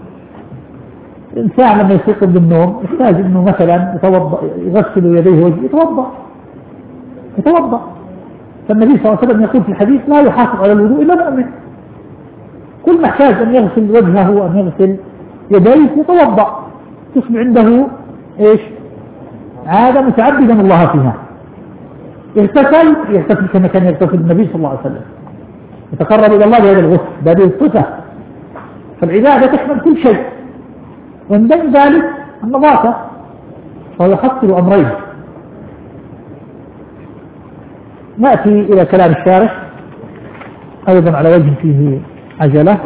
[SPEAKER 2] الإنسان لما يستيقظ بالنوم يحتاج أنه مثلا يتوضأ يغسل يديه وجهه يتوضأ يتوضأ فالنبي صلى الله عليه وسلم يقول في الحديث لا يحافظ على الوضوء إلا مؤمن. كل ما احتاج أن يغسل وجهه وأن يغسل يديه يتوضأ تصبح عنده إيش؟ عادة متعبدا الله فيها. يغتسل يغتسل كما كان يغتسل النبي صلى الله عليه وسلم يتقرب إلى الله بهذا الغسل بهذه الصفة. فالعبادة تشمل كل شيء ومن بين ذلك النظافة ويحصل أمرين. نأتي إلى كلام الشارح أيضا على وجه فيه عجلة.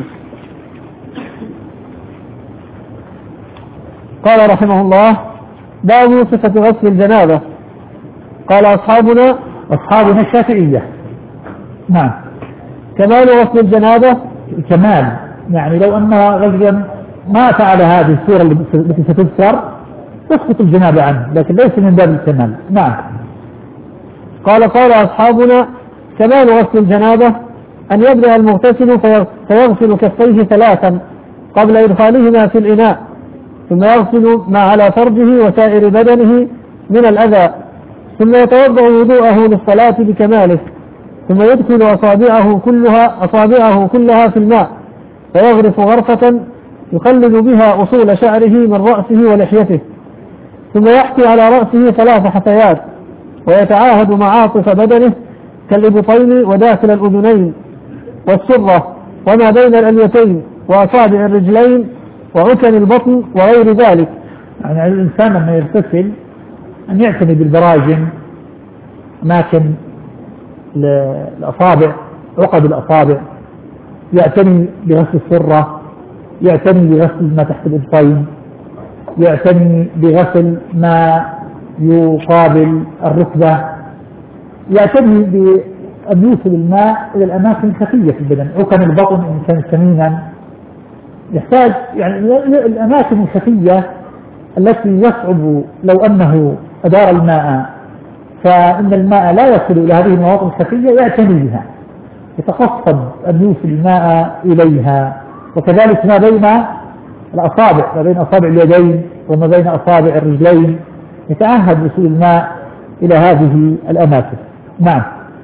[SPEAKER 3] قال رحمه الله باب صفة غسل الجنابة. قال أصحابنا
[SPEAKER 2] أصحابنا الشافعية نعم
[SPEAKER 3] كمال غسل الجنابة
[SPEAKER 2] كمال يعني لو أن رجلا ما فعل هذه الصورة التي ستذكر تسقط الجنابة عنه لكن ليس من باب الكمال. نعم.
[SPEAKER 3] قال قال أصحابنا كمال غسل الجنابة أن يبدأ المغتسل فيغسل كفيه ثلاثا قبل إدخالهما في الإناء ثم يغسل ما على فرجه وسائر بدنه من الأذى ثم يتوضأ وضوءه للصلاة بكماله ثم يدخل أصابعه كلها أصابعه كلها في الماء فيغرف غرفة يخلل بها أصول شعره من رأسه ولحيته ثم يحكي على رأسه ثلاث حثيات ويتعاهد معاطف بدنه كالإبطين وداخل الأذنين والسرة وما بين الأليتين وأصابع الرجلين وعكن البطن وغير ذلك.
[SPEAKER 2] يعني على الإنسان لما يغتسل أن يعتني بالبراجم، أماكن الأصابع، عقد الأصابع، يعتني بغسل السرة، يعتني بغسل ما تحت الإبطين، يعتني بغسل ما يقابل الركبة، يعتني بأن يوصل الماء إلى الأماكن الخفية في البدن، عكن البطن إن كان سمينا، يحتاج يعني الأماكن الخفية التي يصعب لو أنه أدار الماء فإن الماء لا يصل إلى هذه المواطن الخفية، يعتني بها، يتقصد أن يوصل الماء إليها. وكذلك ما بين الأصابع، ما بين أصابع اليدين وما بين أصابع الرجلين، يتعهد وصول الماء إلى هذه الأماكن. نعم.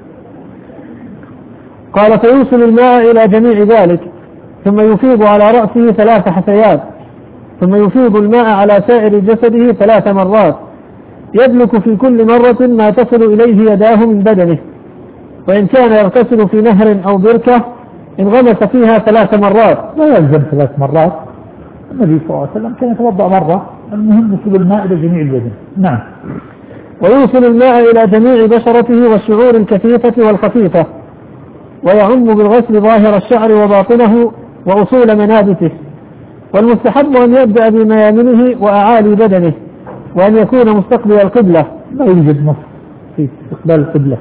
[SPEAKER 3] قال فيوصل الماء إلى جميع ذلك ثم يفيض على رأسه ثلاث حثيات ثم يفيض الماء على سائر جسده ثلاث مرات، يدلك في كل مرة ما تصل إليه يداه من بدنه، وإن كان يغتسل في نهر أو بركة انغمس فيها ثلاث مرات.
[SPEAKER 2] لا يلزم ثلاث مرات، النبي صلى الله عليه وسلم كان يتوضأ مرة، المهم وصول الماء إلى جميع البدن. نعم.
[SPEAKER 3] ويوصل الماء إلى جميع بشرته والشعور الكثيفة والخفيفة، ويعم بالغسل ظاهر الشعر وباطنه وأصول منابته، والمستحب أن يبدأ بميامنه وأعالي بدنه، وأن يكون مستقبل القبلة.
[SPEAKER 2] لا يوجد نص في استقبال القبلة،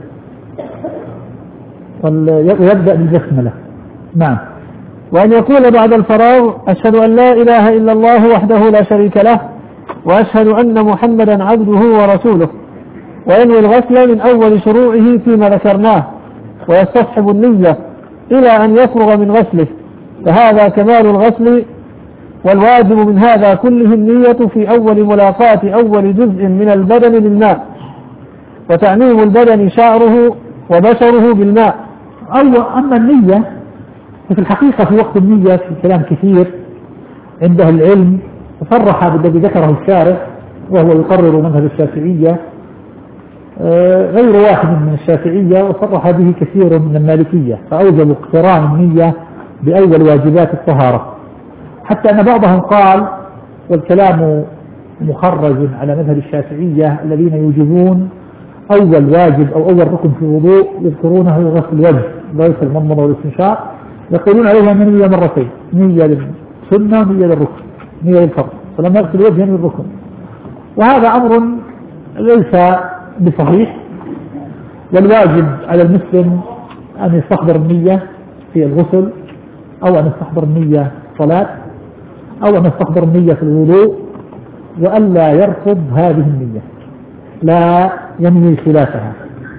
[SPEAKER 2] ويبدأ بالبسملة. نعم.
[SPEAKER 3] وأن يقول بعد الفراغ أشهد أن لا إله إلا الله وحده لا شريك له وأشهد أن محمدا عبده ورسوله، وينوي الغسل من أول شروعه فيما ذكرناه، ويستصحب النية إلى أن يفرغ من غسله، فهذا كمال الغسل. والواجب من هذا كله النية في أول ملاقاة أول جزء من البدن للماء، وتعميم البدن شعره وبشره بالماء.
[SPEAKER 2] أو أما النية في الحقيقة في وقت النية في كلام كثير عند أهل العلم، وصرح بالذي ذكره الشارح وهو يقرر مذهب الشافعية غير واحد من الشافعية، وصرح به كثير من المالكية، فأوجبوا اقتران النية بأول واجبات الطهارة، حتى أن بعضهم قال، والكلام مخرج على مذهب الشافعية الذين يوجبون أول واجب أو أول ركن في الوضوء يذكرونه غسل الوجه، غسل المضمضة والاستنشاق، يقولون عليها نية مرتين، نية للسنة ونية للركن، نية للفرض، فلما يغسل الوجه ينوي الركن، وهذا أمر ليس بصحيح. والواجب على المسلم أن يستحضر النية في الغسل، أو أن يستحضر النية في الصلاة، أو أن يستحضر النية في الوضوء، وألا يرفض هذه النية، لا ينوي خلافها،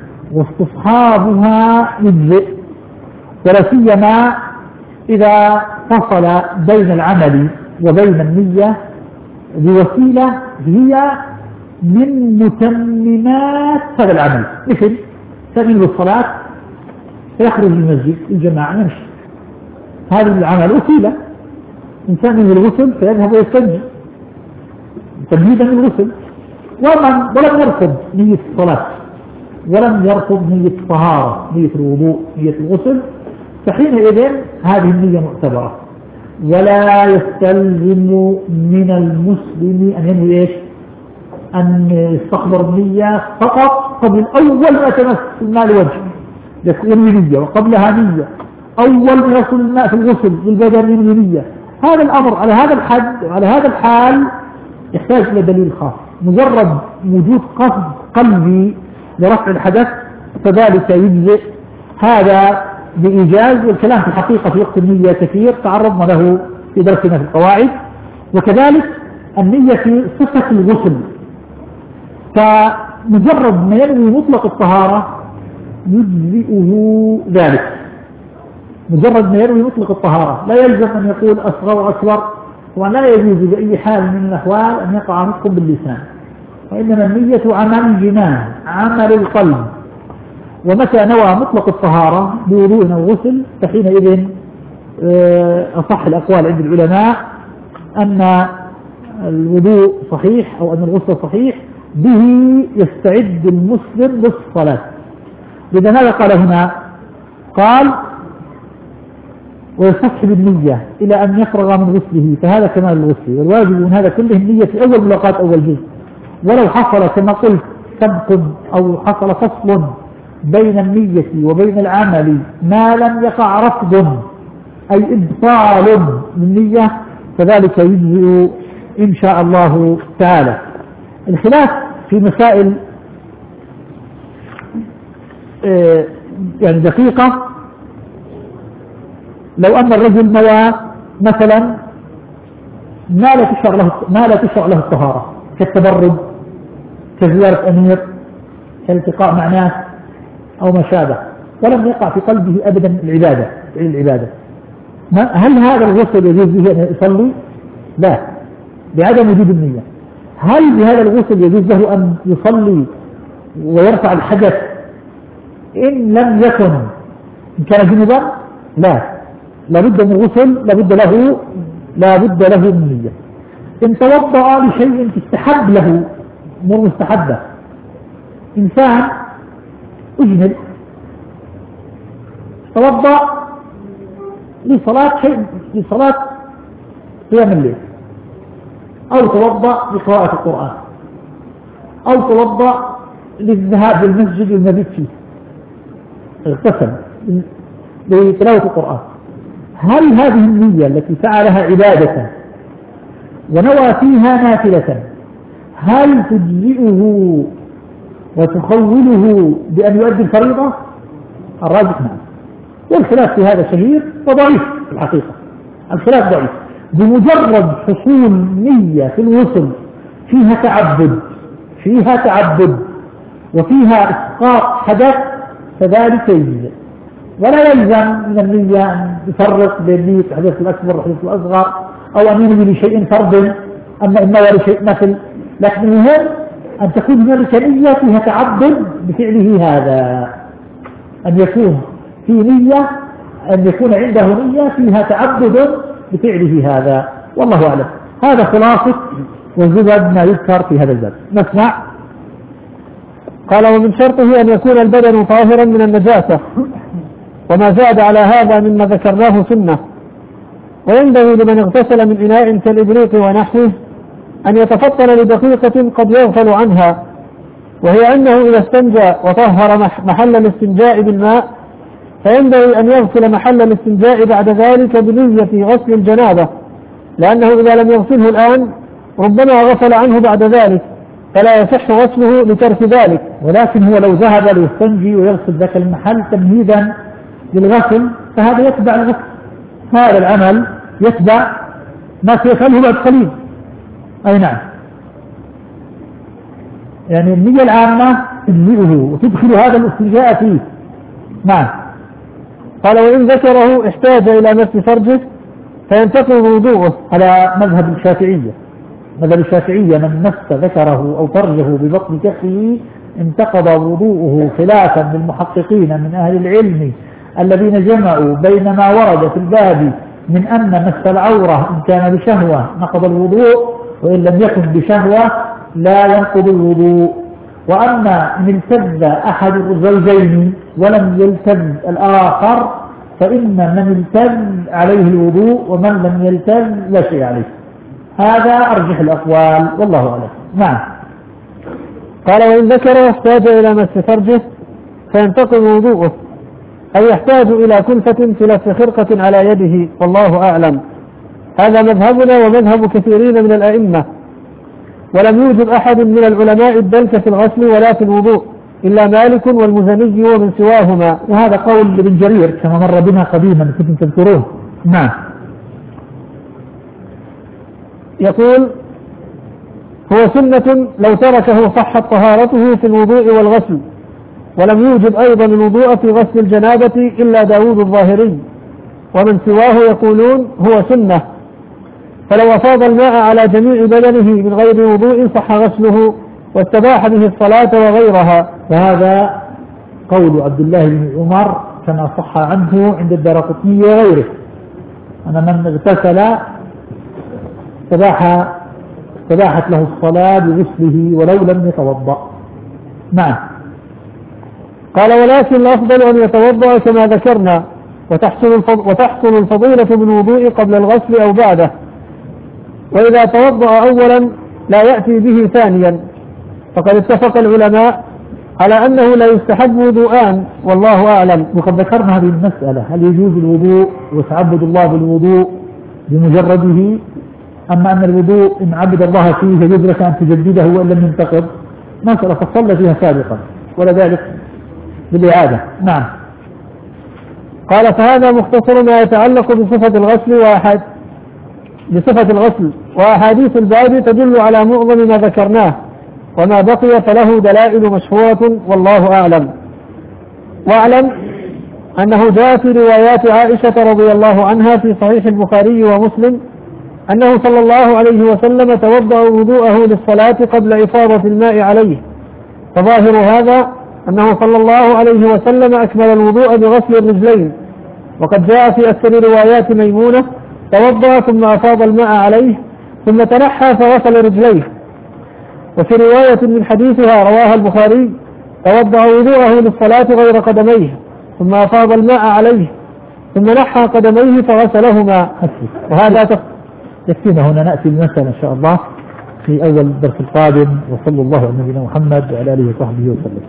[SPEAKER 2] واستصحابها يجزئ، ولا سيما إذا فصل بين العمل وبين النية بوسيلة هي من متممات هذا العمل، مثل تأمين بالصلاة فيخرج المسجد الجماعة يمشي، هذا العمل وسيلة. إنسان من الغسل فيذهب ويستنجي تمهيدا للغسل، ومن ولم يرفض نية الصلاة ولم يرفض نية الطهارة، نية الوضوء، نية الغسل، فحينئذ هذه النية معتبرة. ولا يستلزم من المسلم أن ينوي إيش؟ أن يستحضر النية فقط قبل أول ما تمس الماء لوجهه ينوي نية، وقبلها نية، أول ما يصل الماء في الغسل للبدن ينوي نية. هذا الأمر على هذا الحد وعلى هذا الحال يحتاج إلى دليل خاص. مجرد وجود قصد قلبي لرفع الحدث فذلك يجزئ، هذا بإيجاز. والكلام في الحقيقة في وقت النية كثير تعرضنا له في درسنا في القواعد. وكذلك النية في صفة الغسل، فمجرد ما ينوي مطلق الطهارة يجزئه ذلك، مجرد ما ينوي مطلق الطهارة، لا يلزم أن يقول أصغر وأكبر، ولا يجوز بأي حال من الأحوال أن يقع نطق باللسان، وإنما النية عمل الجنان، عمل القلب. ومتى نوى مطلق الطهارة بوضوء أو غسل فحينئذ أصح الأقوال عند العلماء أن الوضوء صحيح أو أن الغسل صحيح، به يستعد المسلم للصلاة. لذا ماذا قال هنا؟ قال ويستصحب النية إلى أن يفرغ من غسله، فهذا كمال الغسل، والواجب من هذا كله النية في أول ملاقاة أول جزء. ولو حصل كما قلت سبق أو حصل فصل بين النية وبين العمل ما لم يقع رفض أي إبطال للنية فذلك يجزئ إن شاء الله تعالى. الخلاف في مسائل يعني دقيقة، لو أن الرجل نوى مثلا ما لا تشرع له ما لا تشرع له الطهارة كالتبرد كزيارة أمير كالتقاء مع ناس أو ما شابه، ولم يقع في قلبه أبدا العبادة العبادة هل هذا الغسل يجوز به أن يصلي؟ لا، بعدم وجود النية. هل بهذا الغسل يجوز له أن يصلي ويرفع الحدث إن لم يكن إن كان جنبا؟ لا، لابد من الغسل، لابد له لابد له من النية. إن توضأ لشيء تستحب له أمور مستحبة، إنسان أجنب توضأ لصلاة شيء لصلاة قيام الليل، أو توضأ لقراءة القرآن، أو توضأ للذهاب للمسجد والمبيت فيه، اغتسل لتلاوة القرآن. هل هذه النية التي فعلها عبادة ونوى فيها نافلة هل تجزئه وتخوله بأن يؤدي الفريضة؟ الراجح نعم، والخلاف في هذا شهير وضعيف في الحقيقة. الخلاف ضعيف، بمجرد حصول نية في الوصل فيها تعبد فيها تعبد وفيها إسقاط حدث فذلك يجزئ، ولا يلزم من النية أن يفرق بين نية الحدث الأكبر والحدث الأصغر، أو أن ينوي لشيء فرض أما إما لشيء مثل، لكن المهم أن تكون هنالك نية فيها تعبد بفعله هذا، أن يكون في نية أن يكون عنده نية فيها تعبد بفعله هذا، والله أعلم. هذا خلاصة وزبد ما يذكر في هذا الباب. نسمع.
[SPEAKER 3] قال ومن شرطه أن يكون البدن طاهرا من النجاسة، وما زاد على هذا مما ذكرناه سنة. وينبغي لمن اغتسل من إناء كالإبريق ونحوه أن يتفطن لدقيقة قد يغفل عنها، وهي أنه إذا استنجى وطهر محل الاستنجاء بالماء فينبغي أن يغسل محل الاستنجاء بعد ذلك بنية غسل الجنابة، لأنه إذا لم يغسله الآن ربما غفل عنه بعد ذلك فلا يصح غسله لترك ذلك.
[SPEAKER 2] ولكن هو لو ذهب ليستنجي ويغسل ذاك المحل تمهيدا للغسل فهذا يتبع الغسل، هذا العمل يتبع ما سيفعله بعد قليل. أي نعم، يعني النية العامة تجزئه وتدخل هذا الاستنجاء فيه. نعم.
[SPEAKER 3] قال وإن ذكره احتاج إلى مس فرجه فينتقض وضوءه
[SPEAKER 2] على مذهب الشافعية. مذهب الشافعية من مس ذكره أو فرجه ببطن كفه انتقض وضوءه، خلافا للمحققين من أهل العلم الذين جمعوا بين ما ورد في الباب من أن مس العورة إن كان بشهوة نقض الوضوء، وإن لم يكن بشهوة لا ينقض الوضوء. وأما إن التذ أحد الزوجين ولم يلتذ الآخر فإن من التذ عليه الوضوء ومن لم يلتذ لا شيء عليه. هذا أرجح الأقوال والله أعلم. نعم.
[SPEAKER 3] قال وإن ذكر احتاج إلى مس فرجه فينتقض وضوءه، أي يحتاج إلى كلفة في لف خرقة على يده، والله أعلم. هذا مذهبنا ومذهب كثيرين من الأئمة، ولم يوجد أحد من العلماء الدلك في الغسل ولا في الوضوء إلا مالك والمزني ومن سواهما،
[SPEAKER 2] وهذا قول ابن جرير كما مر بنا قديما كنتم تذكروه. نعم.
[SPEAKER 3] يقول هو سنة لو تركه صحت طهارته في الوضوء والغسل، ولم يوجد أيضا الوضوء في غسل الجنابة إلا داود الظاهري، ومن سواه يقولون هو سنة، فلو أفاض الماء على جميع بدنه من غير وضوء صح غسله واستباح به الصلاة وغيرها.
[SPEAKER 2] وهذا قول عبد الله بن عمر كما صح عنه عند الدارقطني وغيره أن من اغتسل استباح استباحت له الصلاة بغسله ولو لم يتوضأ. نعم.
[SPEAKER 3] قال ولكن الأفضل أن يتوضأ كما ذكرنا، وتحصل وتحصل الفضيلة بالوضوء قبل الغسل أو بعده، وإذا توضأ أولا لا يأتي به ثانيا، فقد اتفق العلماء على أنه لا يستحب وضوءان والله أعلم.
[SPEAKER 2] وقد ذكرنا هذه المسألة، هل يجوز الوضوء وتعبد الله بالوضوء بمجرده، أما أن الوضوء إن عبد الله فيه يجوز لك أن تجدده وإن لم ينتقض، مسألة فصلنا فيها سابقا ولا ذلك بالإعادة. نعم.
[SPEAKER 3] قال فهذا مختصر ما يتعلق بصفة الغسل وأحد بصفة الغسل، وأحاديث الباب تدل على معظم ما ذكرناه، وما بقي فله دلائل مشهورة والله أعلم. واعلم أنه جاء في روايات عائشة رضي الله عنها في صحيح البخاري ومسلم أنه صلى الله عليه وسلم توضأ وضوءه للصلاة قبل إفاضة الماء عليه، فظاهر هذا أنه صلى الله عليه وسلم أكمل الوضوء بغسل الرجلين. وقد جاء في أكثر روايات ميمونة توضأ ثم أفاض الماء عليه ثم تنحى فغسل رجليه. وفي رواية من حديثها رواها البخاري توضأ وضوءه للصلاة غير قدميه ثم أفاض الماء عليه ثم نحى قدميه فغسلهما. وهذا
[SPEAKER 2] يكفينا هنا، نأتي المسألة إن شاء الله في أول الدرس القادم، وصلى الله على نبينا محمد وعلى آله وصحبه وسلم.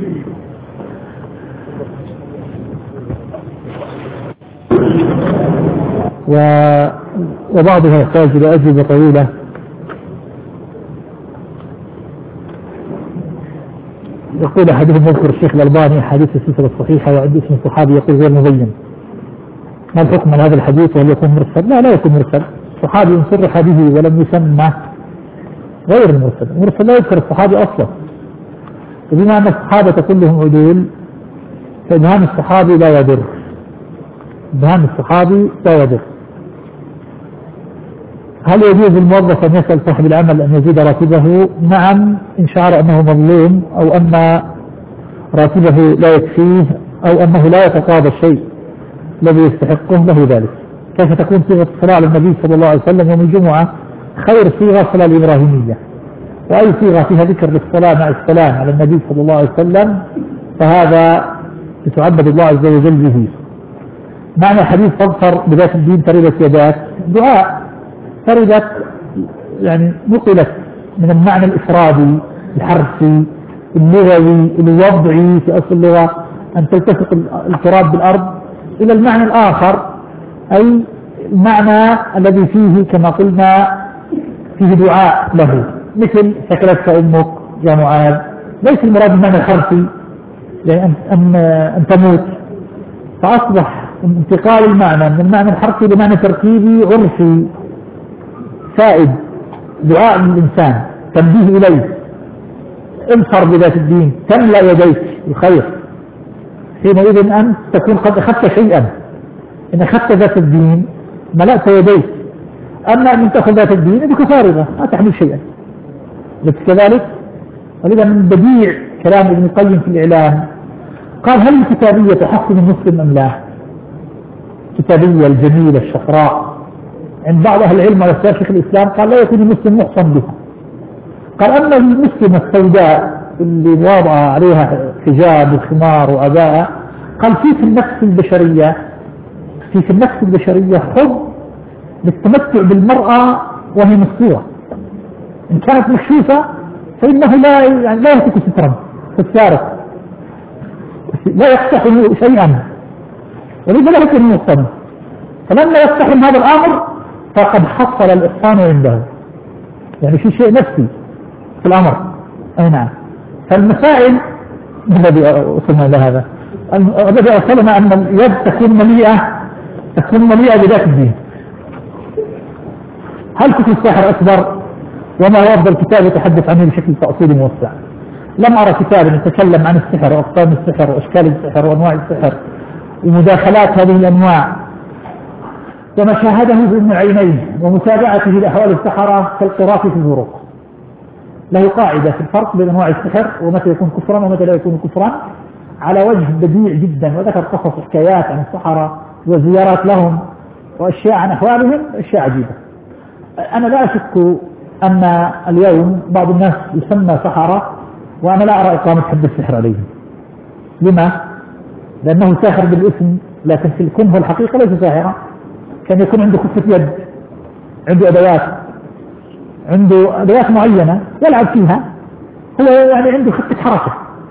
[SPEAKER 2] و... وبعضها يحتاج إلى أجوبة طويلة. يقول أحدهم يذكر الشيخ الألباني حديث السلسلة الصحيحة وعند اسم الصحابي يقول غير مبين، ما الحكم على هذا الحديث وهل يكون مرسل؟ لا لا يكون مرسل، الصحابي إن صرح به ولم يسمى غير المرسل، المرسل لا يذكر الصحابي أصلا، وبما أن الصحابة كلهم عدول فإبهام الصحابي لا يضر، إبهام الصحابي لا يضر. هل يجوز الموظف أن يسأل صاحب العمل أن يزيد راتبه؟ نعم، إن شعر أنه مظلوم أو أن راتبه لا يكفيه أو أنه لا يتقاضى الشيء الذي يستحقه له ذلك. كيف تكون صيغة الصلاة على النبي صلى الله عليه وسلم يوم الجمعة خير صيغة صلاة الإبراهيمية، وأي صيغة فيها ذكر للصلاة مع السلام على النبي صلى الله عليه وسلم فهذا يتعبد الله عز وجل به. معنى حديث تظفر بذات الدين تربت يداك دعاء، تربت يعني نقلت من المعنى الإفرادي الحرفي اللغوي الوضعي في أصل اللغة أن تلتصق التراب بالأرض إلى المعنى الآخر، أي المعنى الذي فيه كما قلنا فيه دعاء له، مثل ثكلتك أمك يا معاذ، ليس المراد المعنى الحرفي يعني أن, أن تموت، فأصبح انتقال المعنى من المعنى الحرفي لمعنى تركيبي عرفي سائد، دعاء من الإنسان تنبيه إليه، انصر بذات الدين تملأ يديك الخير، حينئذ أنت تكون قد أخذت شيئا، إن أخذت ذات الدين ملأت يديك، أما أن تأخذ ذات الدين يدك فارغة ما تحمل شيئا. ليس كذلك؟ ولذا من بديع كلام ابن القيم في الإعلام قال هل الكتابية تحصن المسلم أم لا؟ الكتابية الجميلة الشفراء عند بعض أهل العلم وسائر شيخ الإسلام قال لا يكون المسلم محصن بها. قال أما المسلمة السوداء اللي واضع عليها حجاب وخمار وعباءة، قال في في النفس البشرية في في النفس البشرية حب للتمتع بالمرأة وهي مستورة، إن كانت مكشوفة فإنه لا يعني لا يهتك سترا في السارق لا يقتحم شيئا، ولذا لا يكون محصنا، فلما يقتحم هذا الأمر فقد حصل الإحصان عنده، يعني في شيء نفسي في الأمر. أي نعم. فالمسائل الذي وصلنا إلى هذا الذي أوصلنا أن اليد تكون مليئة تكون مليئة بذات الدين. هل كتب الساحر أكبر؟ وما هو أفضل كتاب يتحدث عنه بشكل تأصيلي موسع؟ لم أرى كتابا يتكلم عن السحر وأقسام السحر وأشكال السحر وأنواع السحر ومداخلات هذه الأنواع ومشاهده بأم عينيه ومتابعته لأحوال السحرة كالقراءة في الفروق. له قاعدة في الفرق بين أنواع السحر ومتى يكون كفرا ومتى لا يكون كفرا على وجه بديع جدا، وذكر قصص حكايات عن السحرة وزيارات لهم وأشياء عن أحوالهم، أشياء عجيبة. أنا لا أشك أن اليوم بعض الناس يسمى سحرة، وأنا لا أرى إقامة حد السحر عليهم، لما؟ لأنه ساحر بالاسم، لكن في الكون والحقيقة ليس ساحرا. كان يكون عنده خفة يد، عنده أدوات، عنده أدوات معينة يلعب فيها، هو يعني عنده خفة حركة.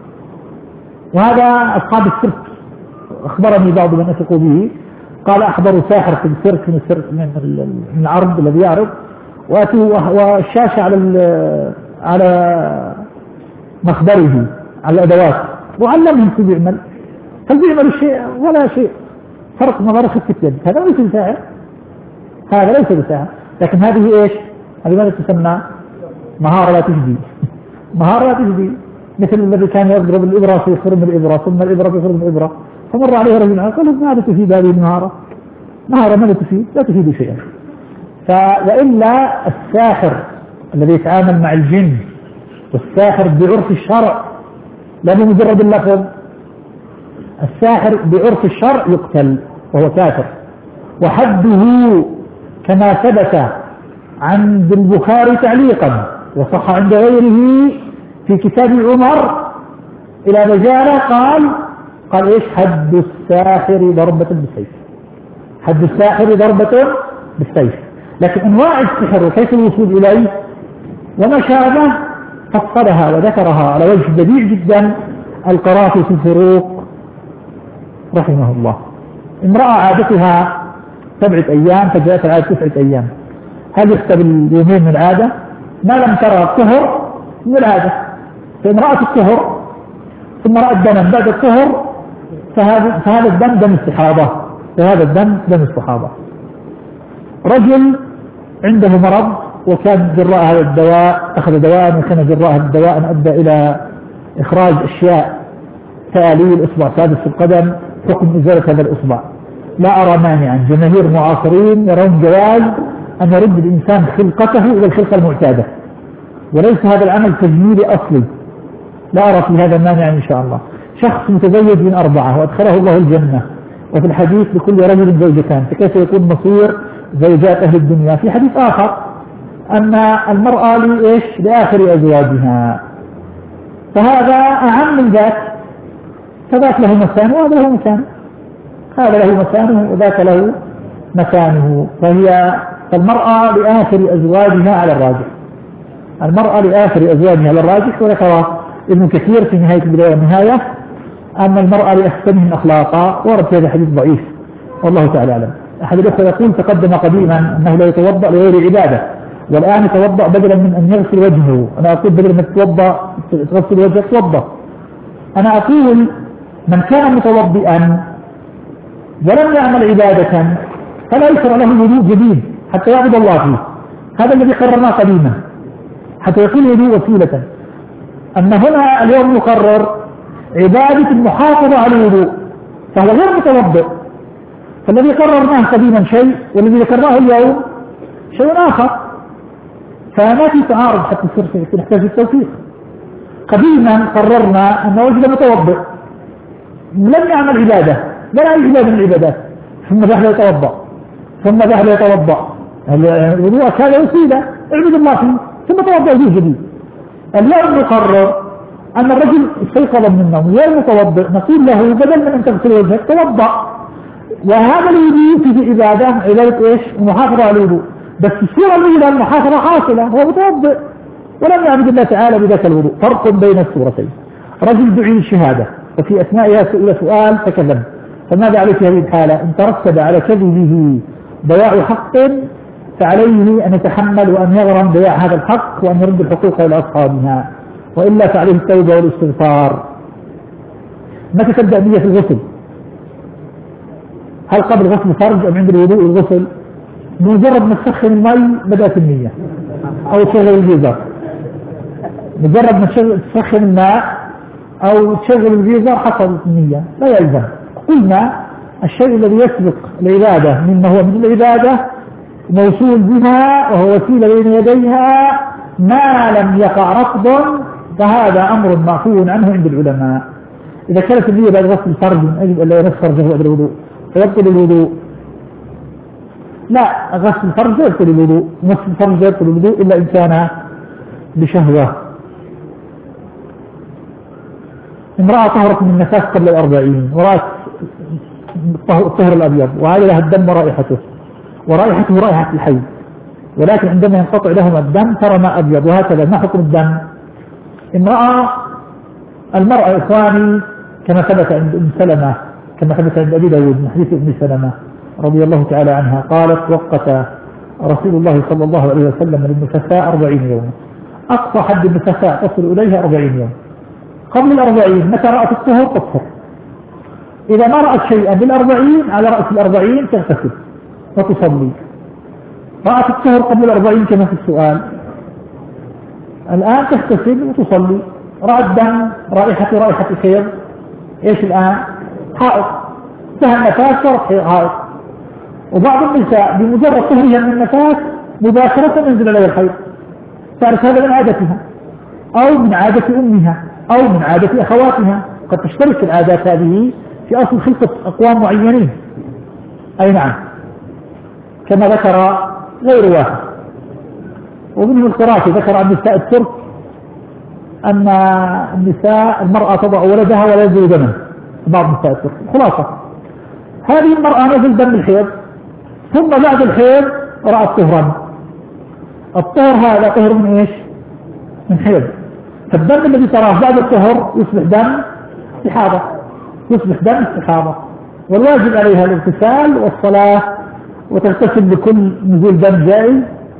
[SPEAKER 2] وهذا أصحاب السيرك أخبرني بعض من أثقوا به، قال أحضروا ساحر في السيرك من السيرك من العرض الذي يعرض، وأتوا والشاشة على على مخبره على الأدوات، وعلمهم كيف يعمل، هل بيعملوا شيء ولا شيء، فرق نظر خفة يد. هذا ليس بساحر، هذا ليس بساحر، لكن هذه إيش؟ هذه ماذا تسمى؟ مهارة لا تجدي. مهارة لا تجدي، مثل الذي كان يضرب الإبرة في خرم الإبرة، ثم الإبرة في خرم الإبرة، فمر عليه رجل قال ماذا تفيد هذه المهارة؟ مهارة ماذا تفيد؟ لا تفيد شيئا. وإلا الساحر الذي يتعامل مع الجن والساحر بعرف الشرع لا بمجرد اللفظ، الساحر بعرف الشرع يقتل وهو كافر، وحده كما ثبت عند البخاري تعليقا وصح عند غيره في كتاب عمر إلى مجالة قال قال إيش؟ حد الساحر ضربة بالسيف، حد الساحر ضربة بالسيف. لكن أنواع السحر وكيف الوصول إليه وما شابه فصلها وذكرها على وجه بديع جدا القرافي في الفروق رحمه الله. امرأة عادتها سبعة أيام فجاءت العادة تسعة أيام، هل يحسب اليومين من العادة؟ ما لم ترى الطهر من العادة، فامرأة الطهر ثم رأت دما بعد الطهر فهذا, فهذا الدم دم استحاضة، فهذا الدم دم استحاضة. رجل عنده مرض وكان جراء هذا الدواء، أخذ دواء وكان جراء هذا الدواء أدى إلى إخراج أشياء تالي الإصبع السادس في القدم، حكم إزالة هذا الإصبع. لا أرى مانعا، جماهير معاصرين يرون جواز أن يرد الإنسان خلقته إلى الخلقة المعتادة، وليس هذا العمل تجميلي أصلي، لا أرى في هذا مانعا إن شاء الله. شخص متزوج من أربعة وأدخله الله الجنة، وفي الحديث لكل رجل زوجتان، فكيف يكون مصير زوجات أهل الدنيا؟ في حديث آخر أن المرأة لإيش؟ لآخر أزواجها، فهذا أهم من ذاك، فذاك له مكان وهذا له مكان، هذا له مكانه وذاك له مكانه. فهي فالمرأة لآخر أزواجها على الراجح، المرأة لآخر أزواجها على الراجح. وذكر ابن كثير في نهاية البداية والنهاية أن المرأة لأحسنهم أخلاقا، ورد في هذا الحديث ضعيف والله تعالى أعلم. أحد الأخوة يقول تقدم قديما أنه لا يتوضأ لغير عبادة، والآن يتوضأ بدلا من أن يغسل وجهه. أنا أقول بدلا من تتوضأ تغسل وجهك توضأ. أنا أقول من كان متوضئا ولم يعمل عبادة فلا يشرع له وضوء جديد حتى يعبد الله فيه، هذا الذي قررناه قديما حتى يكون الوضوء وسيلة. أما هنا اليوم يقرر عبادة المحافظة على الوضوء، فهو غير متوضئ، فالذي قررناه قديما شيء والذي ذكرناه اليوم شيء آخر، فما في تعارض حتى يصير في نحتاج التوفيق. قديما قررنا أن وجد متوضئ لم يعمل عبادة ولا أي عبادة من العبادات، ثم ذهب يتوضأ ثم ذهب يتوضأ، الوضوء كان وسيلة اعبد الله فيه ثم توضأ وضوء جديد. اليوم نقرر أن الرجل استيقظ من النوم غير متوضئ، نقول له بدل من أن تغسل وجهك توضأ، وهذا الوضوء في عبادة عبادة إيش؟ المحافظة على الوضوء، بس الصورة الأولى المحافظة حاصلة، هو متوضئ ولم يعبد الله تعالى بذاك الوضوء. فرق بين الصورتين. رجل دعي الشهادة وفي أثنائها سئل سؤال فكذب، فماذا عليه في هذه الحالة؟ إن ترتب على كذبه ضياع حق فعليه أن يتحمل وأن يغرم ضياع هذا الحق وأن يرد الحقوق إلى أصحابها، وإلا فعليه التوبة والاستغفار. متى تبدأ نية في الغسل؟ هل قبل غسل فرج أم عند الوضوء الغسل؟ مجرد ما تسخن الماء بدأت النية أو تشغل الجيزر، مجرد ما تسخن الماء أو تشغل الجيزر حصلت النية، لا يلزم. قلنا الشيء الذي يسبق العبادة مما هو من العبادة موصول بها وهو وسيلة بين يديها ما لم يقع رفض، فهذا أمر معفو عنه عند العلماء. إذا كانت النية بعد غسل الفرج من أجل أن لا يمس فرجه بعد الوضوء فيبطل الوضوء، لا، غسل الفرج يبطل الوضوء، مس الفرج يبطل الوضوء إلا إن كان بشهوة. امرأة طهرت من النفاس قبل الأربعين ورأت الطهر الأبيض وهذا لها الدم ورائحته، ورائحته رائحة الحي، ولكن عندما ينقطع لهما الدم ترى ماء أبيض، وهكذا ما حكم الدم؟ امرأة المرأة إخواني كما ثبت عند أم سلمة كما ثبت عند أبي داود من حديث أم سلمة رضي الله تعالى عنها قالت وقت رسول الله صلى الله عليه وسلم للنفساء أربعين يوما، أقصى حد النفساء تصل إليها أربعين يوم. قبل الأربعين متى رأت الطهر تطهر، إذا ما رأت شيئا بالأربعين على رأس الأربعين تغتسل وتصلي. رأت الطهر قبل الأربعين كما في السؤال، الآن تغتسل وتصلي. رأت دم رائحة رائحة الحيض، إيش الآن؟ حائض، انتهى النفاس صارت حائض. وبعض النساء بمجرد طهرها من النفاس مباشرة ينزل عليها الحيض، تعرف هذا من عادتها أو من عادة أمها أو من عادة أخواتها، قد تشترك العادات هذه في أصل خلقة أقوام معينين. أي نعم، كما ذكر غير واحد ومنه القرافي ذكر عن نساء الترك أن النساء المرأة تضع ولدها ولا ينزل دما، بعض نساء الترك. خلاصة هذه المرأة نزل دم الحيض ثم بعد الحيض رأت طهرا، الطهر هذا طهر من إيش؟ من حيض، فالدم الذي تراه بعد الطهر يصبح دم استحاضة، يصبح دم استحاضة، والواجب عليها الاغتسال والصلاة وتغتسل بكل نزول دم جائز،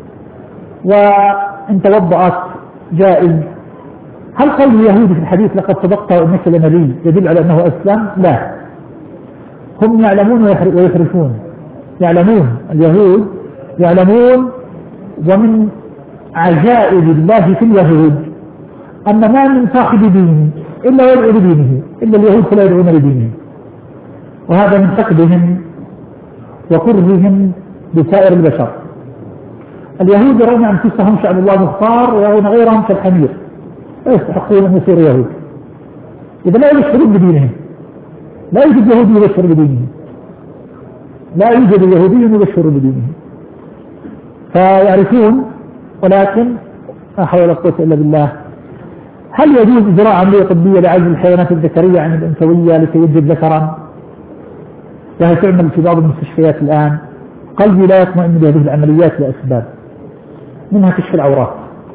[SPEAKER 2] وإن توضأت جائز. هل قول اليهود في الحديث لقد صدقت وإنك لنبي يدل على أنه أسلم؟ لا، هم يعلمون ويحرفون، يعلمون اليهود يعلمون. ومن عجائب الله في اليهود أن ما من صاحب دين إلا يدعو لدينه، إلا اليهود فلا يدعون لدينه، وهذا من حقدهم وكرههم بسائر البشر. اليهود يرون أنفسهم شعب الله مختار ويرون غيرهم كالحمير، لا يستحقون أن يصيروا يهود. إذا لا يبشرون بدينهم، لا يوجد يهودي يبشر بدينه، لا يوجد يهودي يبشر بدينه، فيعرفون. ولكن لا حول ولا قوة إلا بالله. هل يجوز إجراء عملية طبية لعزل الحيوانات الذكرية عن الأنثوية لكي ينجب ذكرا؟ وهي تعمل في بعض المستشفيات الآن. قلبي لا يطمئن بهذه العمليات لأسباب، منها كشف العورات،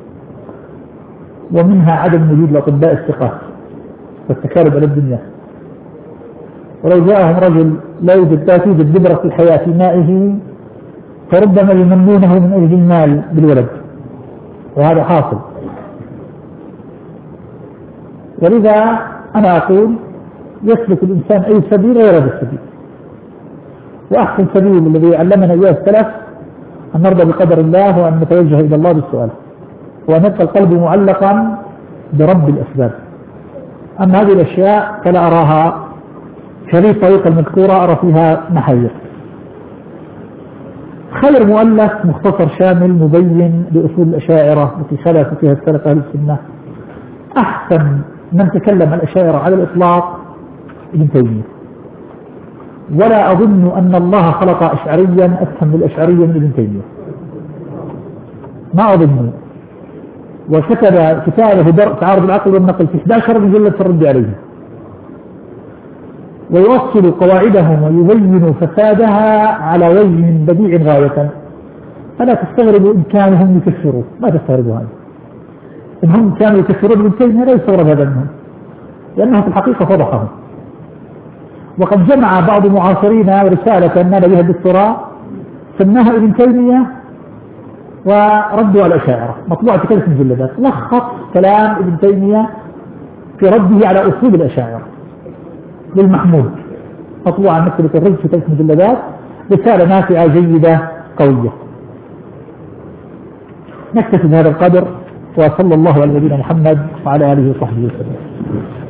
[SPEAKER 2] ومنها عدم وجود الأطباء الثقات والتكالب على الدنيا. ولو جاءهم رجل لا يوجد لا توجد بذرة الحياة في مائه فربما يمنونه من أجل المال بالولد، وهذا حاصل. ولذا أنا أقول يسلك الإنسان أي سبيل غير هذا السبيل، وأحسن سبيل الذي علمنا إياه السلف أن نرضى بقدر الله وأن نتوجه إلى الله بالسؤال، وأن يبقى القلب معلقا برب الأسباب. أما هذه الأشياء فلا أراها كهذه الطريقة المذكورة، أرى فيها محير. خير مؤلف مختصر شامل مبين لأصول الأشاعرة التي خلف فيها السلف أهل السنة. أحسن من تكلم الأشاعرة على الإطلاق ابن تيمية، ولا أظن أن الله خلق أشعريا أفهم بالأشعري من ابن تيمية، ما أظن. وكتب كتابه درء تعارض العقل والنقل في إحدى عشرة مجلد في الرد عليه، ويوصل قواعدهم ويبين فسادها على وجه بديع غاية. فلا تستغربوا إن كانوا هم يكفروا، ما تستغربوا هذا. إن هم كانوا يكفرون ابن تيمية لا يستغرب هذا منهم، لأنه في الحقيقة فضحهم. وقد جمع بعض معاصرين رسالة نال بها الدكتوراه سماها ابن تيمية وردوا على الأشاعرة، مطبوعة في ثلاث مجلدات، لخص كلام ابن تيمية في رده على أصول الأشاعرة للمحمود، مطبوعة مكتبة الرد في ثلاث مجلدات، رسالة نافعة جيدة قوية. نكتفي بهذا القدر، وصلى الله على نبينا محمد وعلى آله وصحبه وسلم.